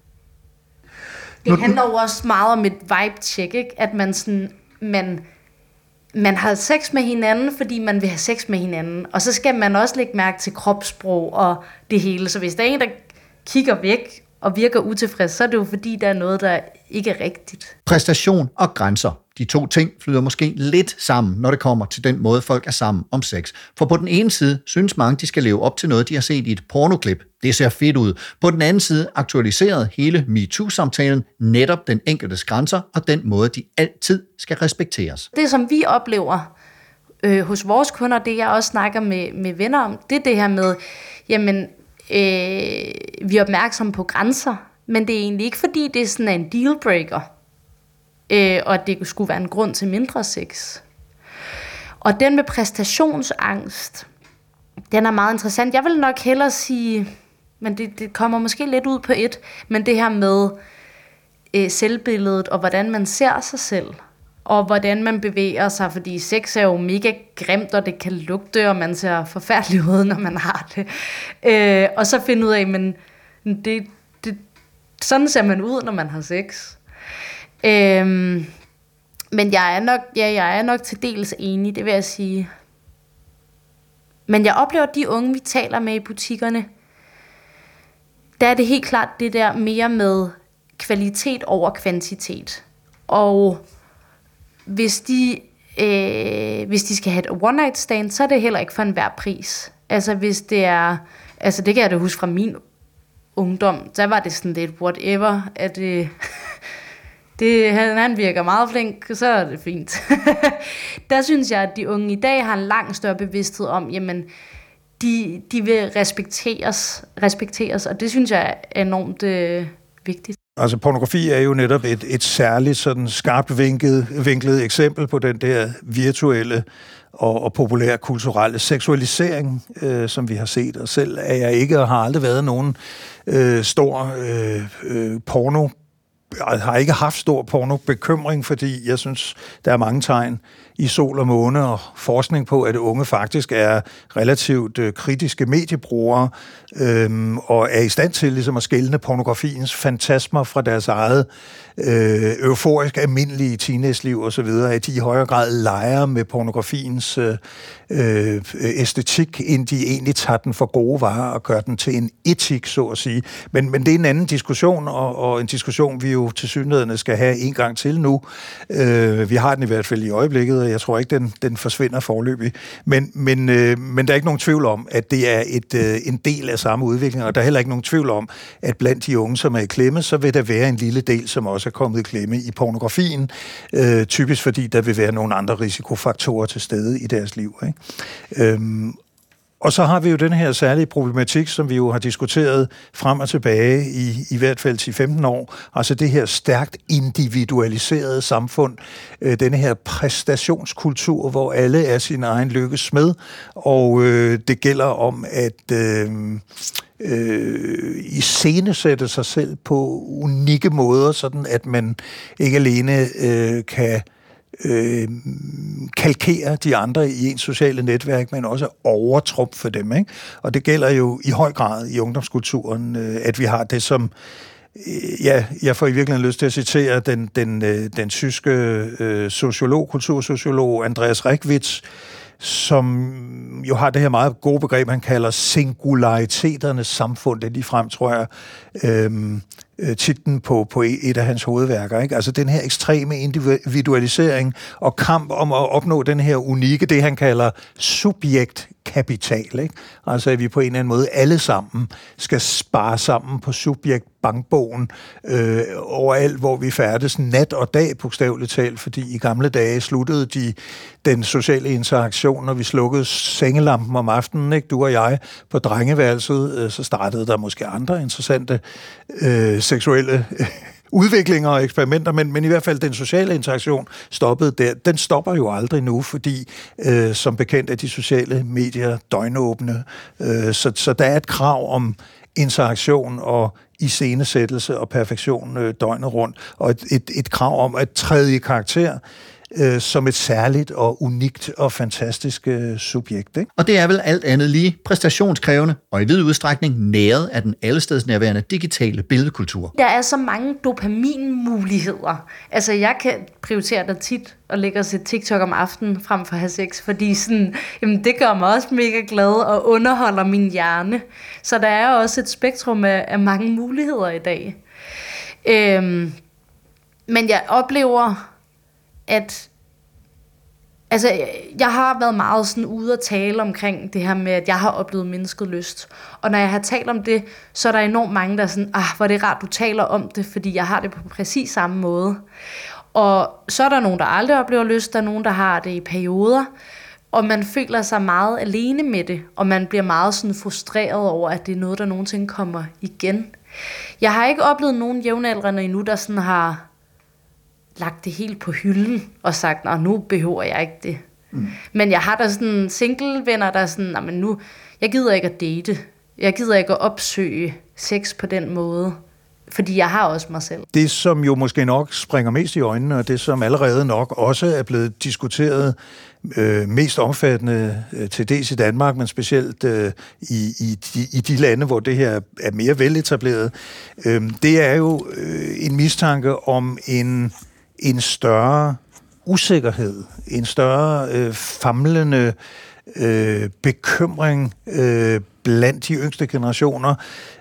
Det handler jo også meget om et vibe-check, ikke? At man sådan, man, man har sex med hinanden, fordi man vil have sex med hinanden. Og så skal man også lægge mærke til kropssprog og det hele. Så hvis der er en, der kigger væk og virker utilfreds, så er det jo fordi, der er noget, der ikke er rigtigt. Præstation og grænser. De to ting flyder måske lidt sammen, når det kommer til den måde, folk er sammen om sex. For på den ene side synes mange, de skal leve op til noget, de har set i et pornoklip. Det ser fedt ud. På den anden side aktualiserede hele MeToo-samtalen netop den enkeltes grænser og den måde, de altid skal respekteres. Det, som vi oplever øh, hos vores kunder, det jeg også snakker med, med venner om, det er det her med, jamen, øh, vi er opmærksomme på grænser, men det er egentlig ikke, fordi det er sådan en dealbreaker. Øh, og det skulle være en grund til mindre sex. Og den med præstationsangst, den er meget interessant. Jeg vil nok hellere sige, men det, det kommer måske lidt ud på et, men det her med øh, selvbilledet, og hvordan man ser sig selv, og hvordan man bevæger sig, fordi sex er jo mega grimt, og det kan lugte, og man ser forfærdelig ud, når man har det. Øh, og så finde ud af, men det, det, sådan ser man ud, når man har sex. Øhm, men jeg er nok, ja, jeg er nok til dels enig, det vil jeg sige. Men jeg oplever, at de unge, vi taler med i butikkerne, der er det helt klart det der mere med kvalitet over kvantitet. Og hvis de, øh, hvis de skal have et one night stand, så er det heller ikke for enhver pris. Altså hvis det er, altså det kan jeg da huske fra min ungdom, der var det sådan lidt whatever, at det, det, han, han virker meget flink, så er det fint. Der synes jeg, at de unge i dag har en langt større bevidsthed om, jamen, de, de vil respekteres, respekteres, og det synes jeg er enormt øh, vigtigt. Altså pornografi er jo netop et, et særligt sådan skarpt vinklet, vinklet eksempel på den der virtuelle og, og populære kulturelle seksualisering, øh, som vi har set. Og selv er jeg ikke og har aldrig været nogen øh, stor øh, øh, porno. Jeg har ikke haft stor pornobekymring, fordi jeg synes, der er mange tegn i sol og måne og forskning på, at unge faktisk er relativt øh, kritiske mediebrugere øh, og er i stand til ligesom at skelne pornografiens fantasmer fra deres eget øh, euforisk almindelige teenageliv og så videre, at de i højere grad leger med pornografiens øh, øh, æstetik, end de egentlig tager den for gode varer og gør den til en etik, så at sige. Men, men det er en anden diskussion, og, og en diskussion, vi jo tilsyneladende skal have en gang til nu. Øh, vi har den i hvert fald i øjeblikket, og jeg tror ikke, den, den forsvinder forløbig. Men, men, øh, men der er ikke nogen tvivl om, at det er et, øh, en del af samme udvikling, og der er heller ikke nogen tvivl om, at blandt de unge, som er i klemme, så vil der være en lille del, som også er kommet i klemme i pornografien, øh, typisk fordi der vil være nogle andre risikofaktorer til stede i deres liv, ikke? Øhm, Og så har vi jo den her særlige problematik, som vi jo har diskuteret frem og tilbage i i hvert fald ti til femten år. Altså det her stærkt individualiserede samfund, øh, denne her præstationskultur, hvor alle er sin egen lykkes smed, og øh, det gælder om at øh, øh, iscenesætte sig selv på unikke måder, sådan at man ikke alene øh, kan Øh, kalkere de andre i ens sociale netværk, men også overtrumfe dem, ikke? Og det gælder jo i høj grad i ungdomskulturen, øh, at vi har det som, øh, ja, jeg får i virkeligheden lyst til at citere den, den, øh, den tyske øh, sociolog, kultursociolog Andreas Reckwitz, som jo har det her meget gode begreb, han kalder singulariteternes samfund. Det er ligefrem, tror jeg, øhm, titlen på, på et af hans hovedværker, ikke? Altså den her ekstreme individualisering og kamp om at opnå den her unikke, det han kalder subjektkapital, ikke? Altså at vi på en eller anden måde alle sammen skal spare sammen på subjektbankbogen øh, overalt, hvor vi færdes nat og dag, bogstaveligt talt, fordi i gamle dage sluttede de den sociale interaktion, når vi slukkede sengelampen om aftenen, ikke? Du og jeg på drengeværelset, øh, så startede der måske andre interessante øh, seksuelle øh, udviklinger og eksperimenter, men, men i hvert fald den sociale interaktion stoppede der. Den stopper jo aldrig nu, fordi øh, som bekendt er de sociale medier døgnåbne. Øh, så, så der er et krav om interaktion og iscenesættelse og perfektion øh, døgnet rundt, og et, et, et krav om at træde i karakter øh, som et særligt og unikt og fantastisk øh, subjekt, ikke? Og det er vel alt andet lige præstationskrævende og i vid udstrækning næret af den allestedsnærværende digitale billedkultur. Der er så mange dopaminmuligheder. Altså, jeg kan prioritere det tit og lægge og se TikTok om aftenen frem for at have sex, fordi sådan, jamen, det gør mig også mega glad og underholder min hjerne. Så der er også et spektrum af, af mange muligheder i dag. Øhm, men jeg oplever, at altså, jeg har været meget sådan ude at tale omkring det her med, at jeg har oplevet mennesket lyst. Og når jeg har talt om det, så er der enormt mange, der er sådan, ah, hvor er det rart, du taler om det, fordi jeg har det på præcis samme måde. Og så er der nogen, der aldrig oplever lyst, der er nogen, der har det i perioder, og man føler sig meget alene med det, og man bliver meget sådan frustreret over, at det er noget, der nogensinde kommer igen. Jeg har ikke oplevet nogen jævnaldrende endnu, der sådan har lagt det helt på hylden og sagt, nå, nu behøver jeg ikke det. Mm. Men jeg har da sådan single-venner, der er sådan, nå, men nu, jeg gider ikke at date. Jeg gider ikke at opsøge sex på den måde. Fordi jeg har også mig selv. Det, som jo måske nok springer mest i øjnene, og det, som allerede nok også er blevet diskuteret øh, mest omfattende øh, til dels i Danmark, men specielt øh, i, i, de, i de lande, hvor det her er mere veletableret, øh, det er jo øh, en mistanke om en, en større usikkerhed, en større øh, famlende øh, bekymring øh, blandt de yngste generationer,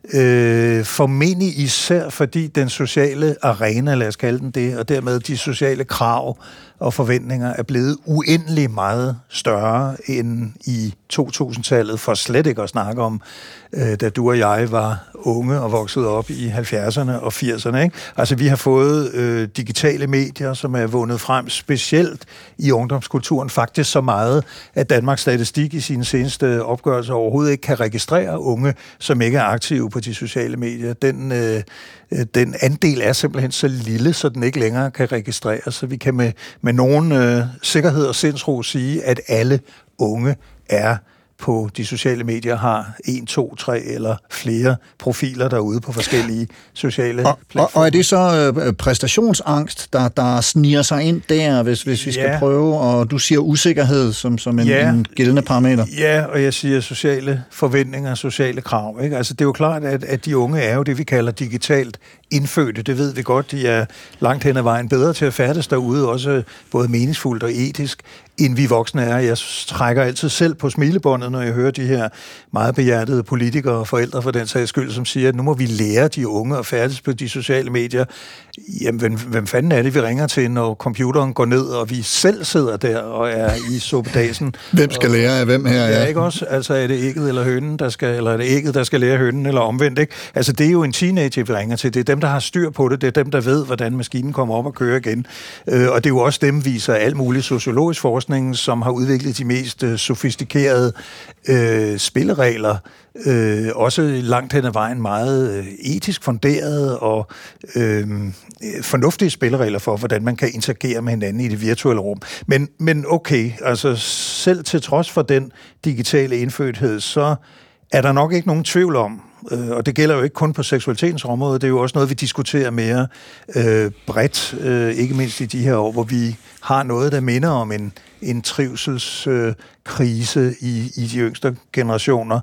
Øh, formentlig især fordi den sociale arena, lad os kalde den det, og dermed de sociale krav og forventninger er blevet uendelig meget større end i to tusind-tallet, for slet ikke at snakke om, øh, da du og jeg var unge og voksede op i halvfjerdserne og firserne. Ikke? Altså, vi har fået øh, digitale medier, som er vundet frem specielt i ungdomskulturen, faktisk så meget, at Danmarks Statistik i sine seneste opgørelser overhovedet ikke kan registrere unge, som ikke er aktive på de sociale medier. Den, øh, den andel er simpelthen så lille, så den ikke længere kan registreres, så vi kan med, med nogen øh, sikkerhed og sindsro sige, at alle unge er på de sociale medier, har en, to, tre eller flere profiler derude på forskellige sociale og, platforme. Og, og er det så øh, præstationsangst, der, der sniger sig ind der, hvis, hvis vi skal ja. prøve, og du siger usikkerhed som, som en, ja. en gældende parameter? Ja, og jeg siger sociale forventninger, sociale krav. Ikke? Altså, det er jo klart, at, at de unge er jo det, vi kalder digitalt indfødte. Det ved vi godt, de er langt hen ad vejen bedre til at færdes derude, også både meningsfuldt og etisk, end vi voksne er. Jeg trækker altid selv på smilebåndet, når jeg hører de her meget behjertede politikere og forældre for den sags skyld, som siger, at nu må vi lære de unge at færdes på de sociale medier. Jamen, hvem, hvem fanden er det, vi ringer til, når computeren går ned, og vi selv sidder der og er i suppedasen? Hvem skal og, lære af hvem her? Ja, ikke også? Altså, er det ægget eller hønen, der skal, eller er det ægget, der skal lære hønen, eller omvendt, ikke? Altså, det er jo en teenager, vi ringer til. Det er dem, der har styr på det. Det er dem, der ved, hvordan maskinen kommer op og kører igen. Øh, og det er jo også dem, viser alt muligt sociologisk forskning, som har udviklet de mest øh, sofistikerede øh, spilleregler, øh, også langt hen ad vejen meget øh, etisk funderede og øh, fornuftige spilleregler for, hvordan man kan interagere med hinanden i det virtuelle rum. Men, men okay, altså selv til trods for den digitale indfødthed, så er der nok ikke nogen tvivl om, øh, og det gælder jo ikke kun på seksualitetens område, det er jo også noget, vi diskuterer mere øh, bredt, øh, ikke mindst i de her år, hvor vi har noget, der minder om en, en trivselskrise øh, i, i de yngste generationer.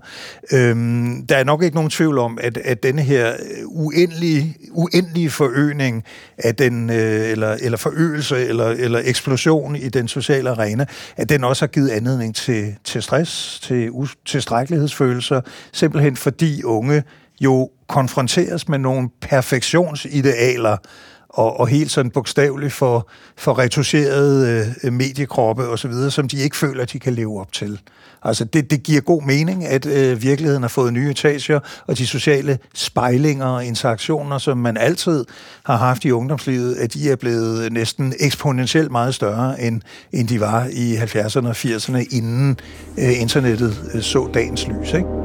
Øhm, der er nok ikke nogen tvivl om, at, at denne her uendelige, uendelige forøgning af den, øh, eller, eller forøgelse eller, eller eksplosion i den sociale arena, at den også har givet anledning til, til stress, til utilstrækkelighedsfølelser, simpelthen fordi unge jo konfronteres med nogle perfektionsidealer, og, og helt sådan bogstaveligt for, for retuscherede øh, mediekroppe og så videre, som de ikke føler, at de kan leve op til. Altså, det, det giver god mening, at øh, virkeligheden har fået nye etager, og de sociale spejlinger og interaktioner, som man altid har haft i ungdomslivet, at de er blevet næsten eksponentielt meget større, end, end de var i halvfjerdserne og firserne, inden øh, internettet øh, så dagens lys, ikke?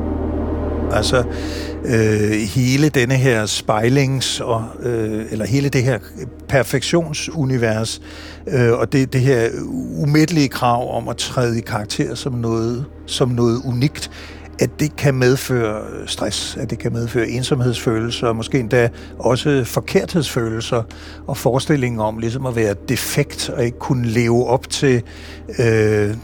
Altså, øh, hele denne her spejlings- og, øh, eller hele det her perfektionsunivers, øh, og det, det her umættelige krav om at træde i karakter som noget, som noget unikt, at det kan medføre stress, at det kan medføre ensomhedsfølelser, og måske endda også forkerthedsfølelser, og forestillingen om ligesom at være defekt, og ikke kunne leve op til øh,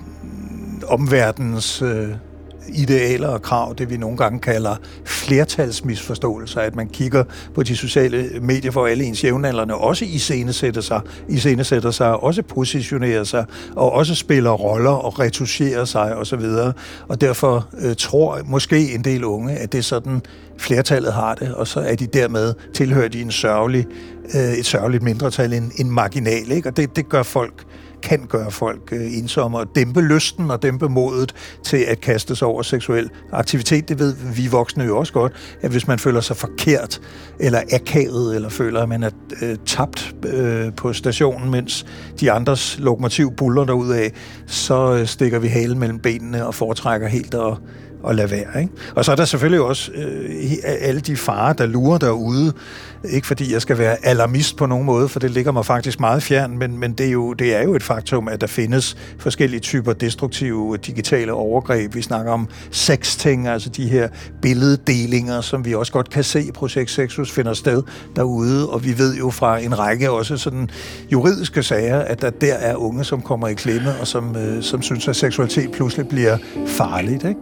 omverdenens øh, idealer og krav, det vi nogle gange kalder flertalsmisforståelser, at man kigger på de sociale medier, for alle ens jævnaldrende også iscenesætter sig, iscenesætter sig, også positionerer sig, og også spiller roller og retuscherer sig osv. Og derfor øh, tror måske en del unge, at det er sådan flertallet har det, og så er de dermed tilhører de en sørgelig, øh, et sørgeligt mindretal, en, en marginal, ikke? Og det, det gør folk kan gøre folk øh, ensomme og dæmpe lysten og dæmpe modet til at kaste sig over seksuel aktivitet. Det ved vi voksne jo også godt, at hvis man føler sig forkert eller akavet, eller føler, at man er øh, tabt øh, på stationen, mens de andres lokomotiv buller derudad, så øh, stikker vi halen mellem benene og foretrækker helt at og lade være, ikke? Og så er der selvfølgelig også øh, alle de farer, der lurer derude. Ikke fordi jeg skal være alarmist på nogen måde, for det ligger mig faktisk meget fjern, men, men det, er jo, det er jo et faktum, at der findes forskellige typer destruktive digitale overgreb. Vi snakker om sexting, altså de her billeddelinger, som vi også godt kan se i Projekt Sexus finder sted derude, og vi ved jo fra en række også sådan juridiske sager, at der der er unge, som kommer i klemme, og som, øh, som synes, at seksualitet pludselig bliver farligt, ikke?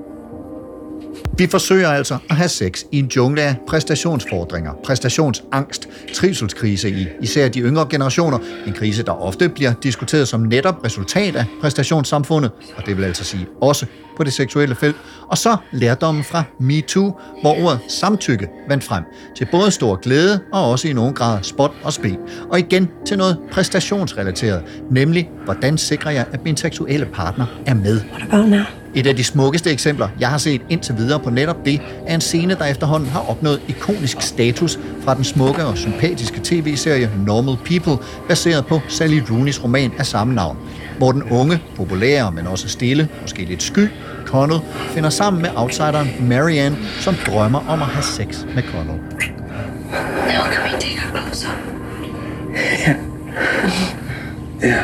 Vi forsøger altså at have sex i en jungle af præstationsfordringer, præstationsangst, trivselskrise i især de yngre generationer. En krise, der ofte bliver diskuteret som netop resultat af præstationssamfundet, og det vil altså sige også på det seksuelle felt, og så lærdommen fra MeToo, hvor ordet samtykke vandt frem, til både stor glæde og også i nogen grad spot og spe. Og igen til noget præstationsrelateret, nemlig hvordan sikrer jeg, at min seksuelle partner er med. Et af de smukkeste eksempler, jeg har set indtil videre på netop det, er en scene, der efterhånden har opnået ikonisk status fra den smukke og sympatiske tv-serie Normal People, baseret på Sally Rooney's roman af samme navn, hvor den unge, populære, men også stille, måske lidt sky, Connell finder sammen med outsideren Marianne, som drømmer om at have sex med Connell. Now can we take her clothes off? Yeah. Yeah.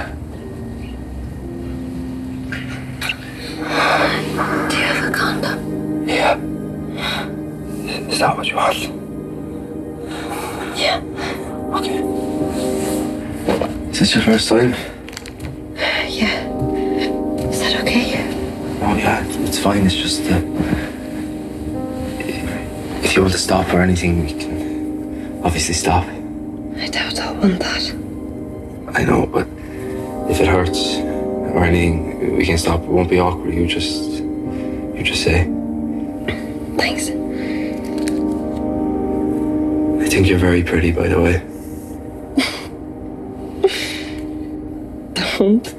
Do you have a condom? Yeah. Is that what you want? Yeah. Okay. Is this your first time? Yeah. Is that okay? Oh yeah, it's fine. It's just uh, if you want to stop or anything, we can obviously stop. I doubt I'll want that. I know, but if it hurts or anything, we can stop. It won't be awkward. You just, you just say. Thanks. I think you're very pretty, by the way. Don't.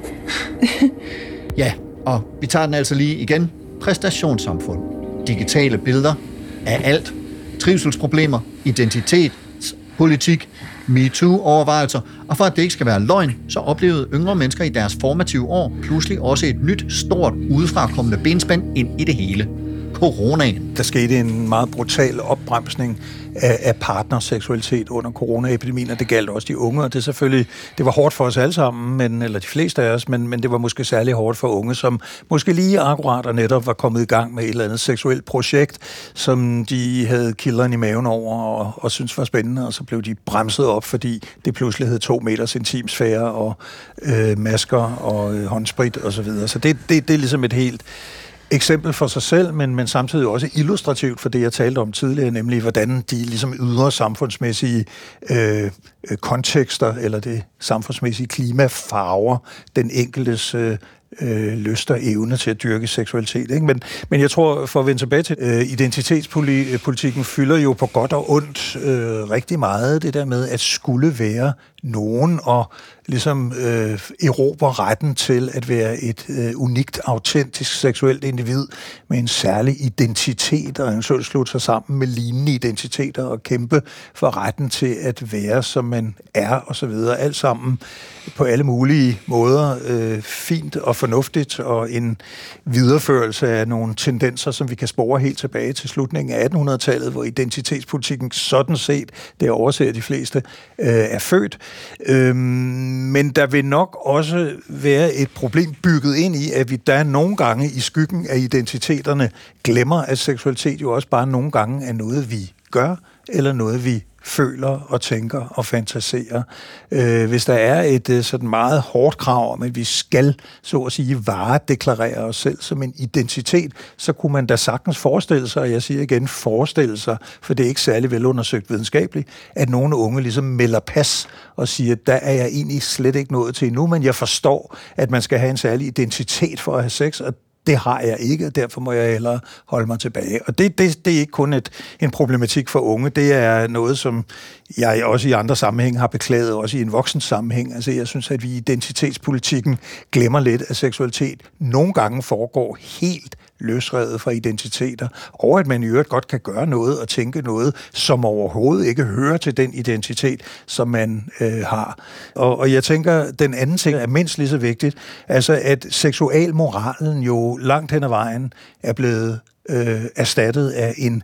Ja, og vi tager den altså lige igen. Præstationssamfund. Digitale billeder af alt. Trivselsproblemer, identitet, politik, MeToo-overvejelser, og for at det ikke skal være løgn, så oplevede yngre mennesker i deres formative år pludselig også et nyt, stort, udefrakommende benspænd ind i det hele. Coronaen. Der skete en meget brutal opbremsning af, af partnerseksualitet under coronaepidemien, og det galt også de unge, og det selvfølgelig, det var hårdt for os alle sammen, men, eller de fleste af os, men, men det var måske særlig hårdt for unge, som måske lige akkurat og netop var kommet i gang med et eller andet seksuelt projekt, som de havde kilderen i maven over og, og syntes var spændende, og så blev de bremset op, fordi det pludselig hed to meters intimsfære og øh, masker og øh, håndsprit og så videre. Så det, det, det er ligesom et helt eksempel for sig selv, men, men samtidig også illustrativt for det, jeg talte om tidligere, nemlig hvordan de ligesom ydre samfundsmæssige øh, kontekster, eller det samfundsmæssige klima farver den enkeltes øh, øh, lyst og evne til at dyrke seksualitet. Ikke? Men, men jeg tror, for at vende tilbage til øh, identitetspolitikken, fylder jo på godt og ondt øh, rigtig meget det der med, at skulle være nogen og ligesom øh, erobre retten til at være et øh, unikt, autentisk seksuelt individ med en særlig identitet, og eventuelt slutte sig sammen med lignende identiteter og kæmpe for retten til at være, som man er, og så videre. Alt sammen på alle mulige måder øh, fint og fornuftigt, og en videreførelse af nogle tendenser, som vi kan spore helt tilbage til slutningen af attenhundredetallet, hvor identitetspolitikken sådan set, det overser de fleste, øh, er født. Øhm, men der vil nok også være et problem bygget ind i, at vi der nogle gange i skyggen af identiteterne glemmer, at seksualitet jo også bare nogle gange er noget, vi gør, eller noget, vi føler og tænker og fantaserer. Øh, hvis der er et øh, sådan meget hårdt krav om, at vi skal, så at sige, varedeklarere os selv som en identitet, så kunne man da sagtens forestille sig, og jeg siger igen forestille sig, for det er ikke særlig velundersøgt videnskabeligt, at nogle unge ligesom melder pas og siger, der er jeg egentlig slet ikke nået til endnu, men jeg forstår, at man skal have en særlig identitet for at have sex, og det har jeg ikke, og derfor må jeg hellere holde mig tilbage. Og det, det, det er ikke kun et, en problematik for unge, det er noget, som jeg også i andre sammenhæng har beklaget, også i en voksen sammenhæng. Altså jeg synes, at vi i identitetspolitikken glemmer lidt, at seksualitet nogle gange foregår helt løsredet fra identiteter, og at man i øvrigt godt kan gøre noget og tænke noget, som overhovedet ikke hører til den identitet, som man øh, har. Og, og jeg tænker, den anden ting er mindst lige så vigtigt, altså at seksualmoralen jo langt hen ad vejen er blevet øh, erstattet af en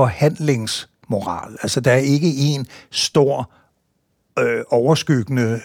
forhandlingsmoral. Altså der er ikke en stor Øh, overskyggende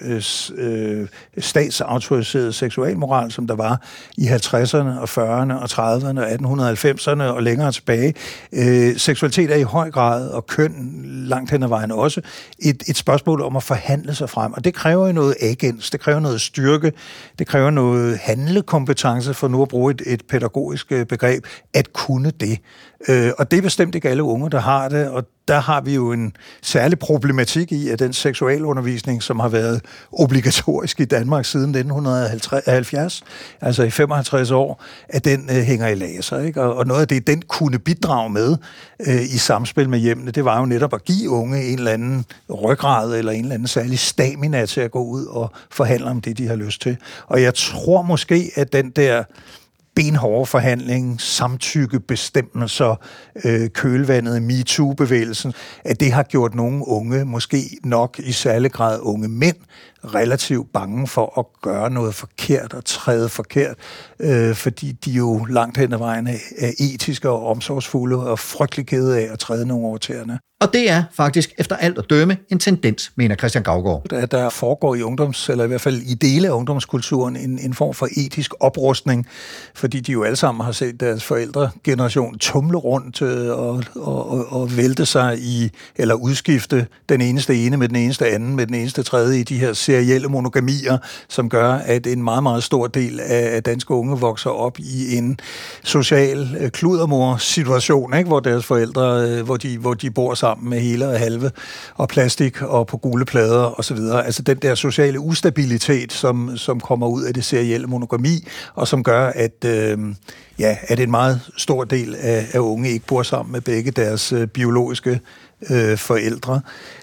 øh, statsautoriseret seksualmoral, som der var i halvtredserne og fyrrerne og trediverne og atten halvfemserne og længere tilbage. Øh, seksualitet er i høj grad, og køn langt hen ad vejen også, et, et spørgsmål om at forhandle sig frem. Og det kræver jo noget agens, det kræver noget styrke, det kræver noget handlekompetence, for nu at bruge et, et pædagogisk begreb, at kunne det. Øh, og det er bestemt ikke alle unge, der har det, og der har vi jo en særlig problematik i, at den seksualundervisning, som har været obligatorisk i Danmark siden nitten halvfjerds, altså i femoghalvtreds år, at den øh, hænger i laser, ikke? Og, og noget af det, den kunne bidrage med øh, i samspil med hjemmene, det var jo netop at give unge en eller anden ryggrad eller en eller anden særlig stamina til at gå ud og forhandle om det, de har lyst til. Og jeg tror måske, at den der benhårde forhandling, samtykkebestemmelser, øh, kølvandet, MeToo-bevægelsen, at det har gjort nogle unge, måske nok i særlig grad unge mænd, relativt bange for at gøre noget forkert og træde forkert, øh, fordi de jo langt hen ad vejen er etiske og omsorgsfulde og frygtelig kede af at træde nogle over tæerne. Og det er faktisk efter alt at dømme en tendens, mener Christian Gaugaard. At der foregår i ungdoms, eller i hvert fald i dele af ungdomskulturen, en, en form for etisk oprustning, fordi de jo alle sammen har set deres forældregeneration tumle rundt og, og, og, og vælte sig i, eller udskifte den eneste ene med den eneste anden, med den eneste tredje i de her serielle monogamier, som gør, at en meget, meget stor del af danske unge vokser op i en social kludermor-situation, ikke? Hvor deres forældre, hvor de, hvor de bor sammen med hele og halve, og plastik og på gule plader og så videre. Altså den der sociale ustabilitet, som, som kommer ud af det serielle monogami, og som gør, at, øh, ja, at en meget stor del af, af unge ikke bor sammen med begge deres øh, biologiske øh, forældre.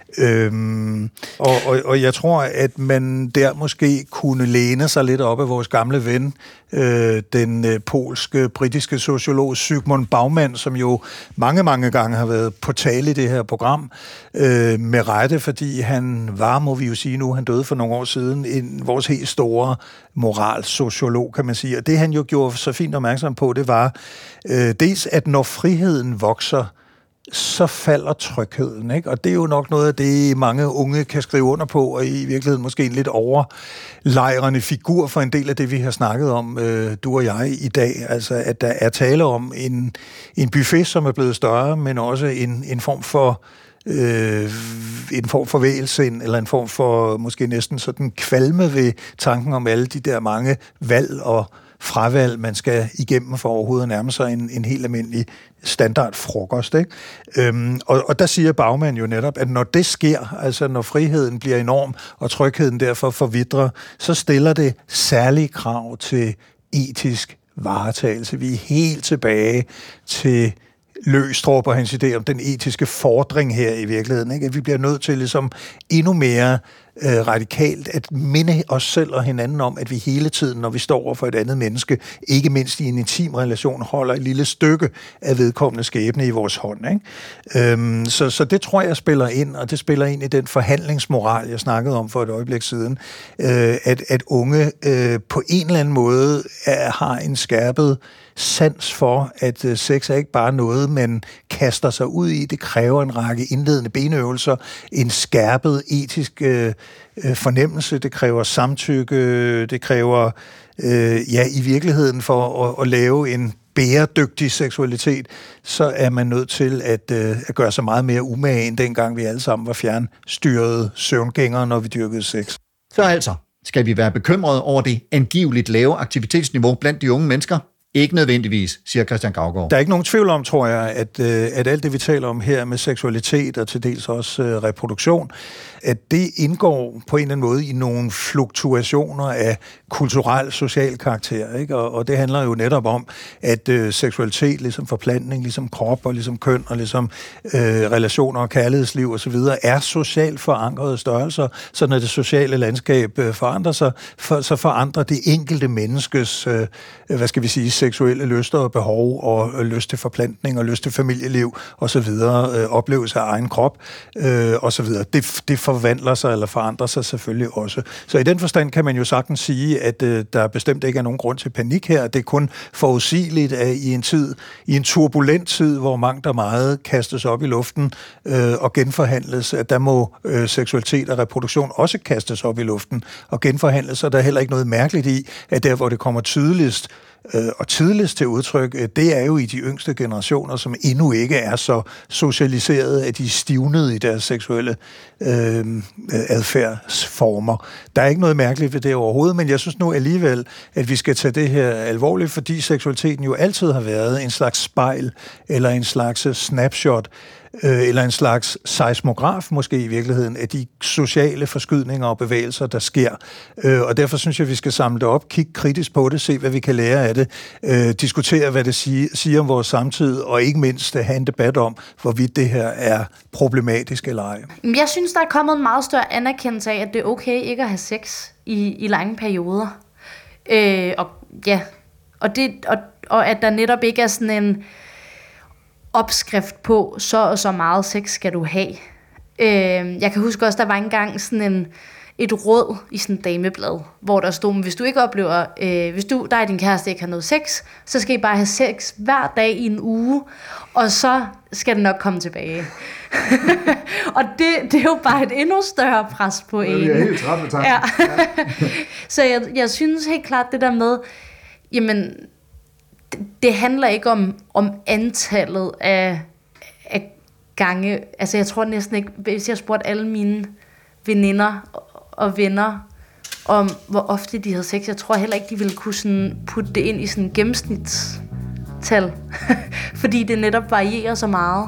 Øhm, og, og, og jeg tror, at man der måske kunne læne sig lidt op af vores gamle ven, øh, den øh, polske, britiske sociolog Zygmunt Bauman, som jo mange, mange gange har været på tale i det her program, øh, med rette, fordi han var, må vi jo sige nu, han døde for nogle år siden, en, vores helt store moralsociolog, kan man sige. Og det han jo gjorde så fint opmærksom på, det var øh, dels, at når friheden vokser, så falder trygheden, ikke? Og det er jo nok noget af det, mange unge kan skrive under på, og i virkeligheden måske en lidt overlejrende figur for en del af det, vi har snakket om, øh, du og jeg, i dag. Altså, at der er tale om en, en buffet, som er blevet større, men også en, en form for øh, en form for vægelsind, eller en form for måske næsten sådan kvalme ved tanken om alle de der mange valg og fravalg, man skal igennem for overhovedet at nærme sig en, en helt almindelig standard frokost, ikke? Øhm, og, og der siger Bauman jo netop, at når det sker, altså når friheden bliver enorm, og trygheden derfor forvidrer, så stiller det særlige krav til etisk varetagelse. Vi er helt tilbage til Løgstrup og hans idé om den etiske fordring her i virkeligheden, ikke? At vi bliver nødt til ligesom endnu mere øh, radikalt at minde os selv og hinanden om, at vi hele tiden, når vi står over for et andet menneske, ikke mindst i en intim relation, holder et lille stykke af vedkommende skæbne i vores hånd, ikke? Øhm, så, så det tror jeg spiller ind, og det spiller ind i den forhandlingsmoral, jeg snakkede om for et øjeblik siden, øh, at, at unge øh, på en eller anden måde er, har en skærpet sans for, at øh, sex er ikke bare noget, man kaster sig ud i. Det kræver en række indledende benøvelser, en skærpet etisk øh, øh, fornemmelse, det kræver samtykke, det kræver, øh, ja, i virkeligheden for at, at lave en bæredygtig seksualitet, så er man nødt til at, øh, at gøre sig meget mere umage, end dengang vi alle sammen var fjernstyrede søvngængere, når vi dyrkede sex. Så altså, skal vi være bekymrede over det angiveligt lave aktivitetsniveau blandt de unge mennesker? Ikke nødvendigvis, siger Christian Gaugaard. Der er ikke nogen tvivl om, tror jeg, at, at alt det, vi taler om her med seksualitet og til dels også uh, reproduktion, at det indgår på en eller anden måde i nogle fluktuationer af kulturel, social karakter, ikke? Og, og det handler jo netop om, at uh, seksualitet, ligesom forplantning, ligesom krop og ligesom køn og ligesom uh, relationer og kærlighedsliv osv., er socialt forankrede størrelser, så når det sociale landskab uh, forandrer sig, for, så forandrer det enkelte menneskes, uh, hvad skal vi sige, seksuelle lyster og behov og lyst til forplantning og lyst til familieliv og så videre, øh, oplevelse af egen krop øh, og så videre. Det, det forvandler sig eller forandrer sig selvfølgelig også. Så i den forstand kan man jo sagtens sige, at øh, der bestemt ikke er nogen grund til panik her. Det er kun forudsigeligt, at i en tid, i en turbulent tid, hvor mangt og meget kastes op i luften øh, og genforhandles, at der må øh, seksualitet og reproduktion også kastes op i luften og genforhandles, og der er heller ikke noget mærkeligt i, at der, hvor det kommer tydeligst og tidligst til udtryk, det er jo i de yngste generationer, som endnu ikke er så socialiseret, at de stivnede i deres seksuelle øh, adfærdsformer. Der er ikke noget mærkeligt ved det overhovedet, men jeg synes nu alligevel, at vi skal tage det her alvorligt, fordi seksualiteten jo altid har været en slags spejl eller en slags snapshot øh, eller en slags seismograf måske i virkeligheden, af de sociale forskydninger og bevægelser, der sker. Øh, og derfor synes jeg, vi skal samle det op, kigge kritisk på det, se hvad vi kan lære af det, øh, diskutere, hvad det siger, siger om vores samtid, og ikke mindst have en debat om, hvorvidt det her er problematisk eller ej. Jeg synes, der er kommet en meget større anerkendelse af, at det er okay ikke at have sex i, i lange perioder. Øh, og ja, og, det, og, og at der netop ikke er sådan en opskrift på, så og så meget sex skal du have. Øh, jeg kan huske også, der var engang sådan en, et råd i sådan et dameblad, hvor der stod, hvis du ikke oplever, øh, hvis du, dig og din kæreste ikke har noget sex, så skal I bare have sex hver dag i en uge, og så skal det nok komme tilbage. Og det, det er jo bare et endnu større pres på en. Det er helt træt med tanken. Ja. Så jeg, jeg synes helt klart det der med, jamen, det, det handler ikke om, om antallet af, af gange. Altså jeg tror næsten ikke, hvis jeg spurgte alle mine veninder og venner om, hvor ofte de havde sex, jeg tror heller ikke, de ville kunne sådan putte det ind i sådan en gennemsnitstal. Fordi det netop varierer så meget.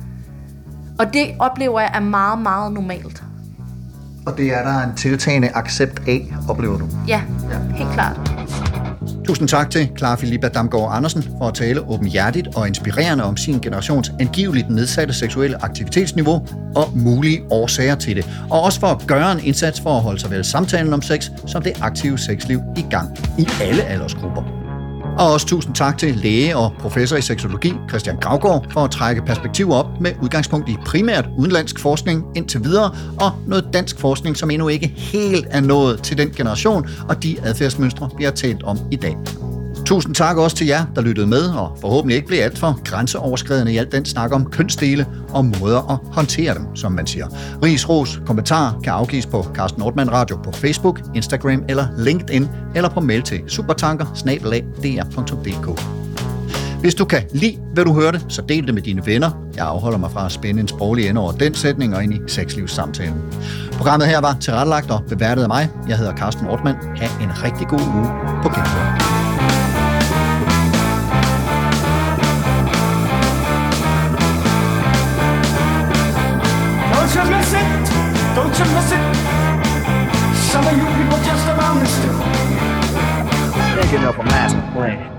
Og det oplever jeg er meget, meget normalt. Og det er der en tiltagende accept af, oplever du? Ja, ja. Helt klart. Tusind tak til Clara Filippa Damgaard Andersen for at tale åbenhjertigt og inspirerende om sin generations angiveligt nedsatte seksuelle aktivitetsniveau og mulige årsager til det. Og også for at gøre en indsats for at holde såvel samtalen om sex som det aktive sexliv i gang i alle aldersgrupper. Og også tusind tak til læge og professor i seksologi Christian Gravgaard for at trække perspektiver op med udgangspunkt i primært udenlandsk forskning indtil videre og noget dansk forskning, som endnu ikke helt er nået til den generation og de adfærdsmønstre, vi har talt om i dag. Tusind tak også til jer, der lyttede med og forhåbentlig ikke blev alt for grænseoverskridende i alt den snak om kønsdele og måder at håndtere dem, som man siger. Ris, ros, kommentarer kan afgives på Carsten Ortmann Radio på Facebook, Instagram eller LinkedIn eller på mail til supertanker snabel-a d r punktum d k. Hvis du kan lide, hvad du hørte, så del det med dine venner. Jeg afholder mig fra at spænde en sproglig ende over den sætning og ind i sexlivssamtalen. Programmet her var tilrettelagt og beværtet af mig. Jeg hedder Carsten Ortmann. Ha' en rigtig god uge på genhør. Don't you miss it? Don't you miss it? Some of you people just around me still. Can't get enough of master plan.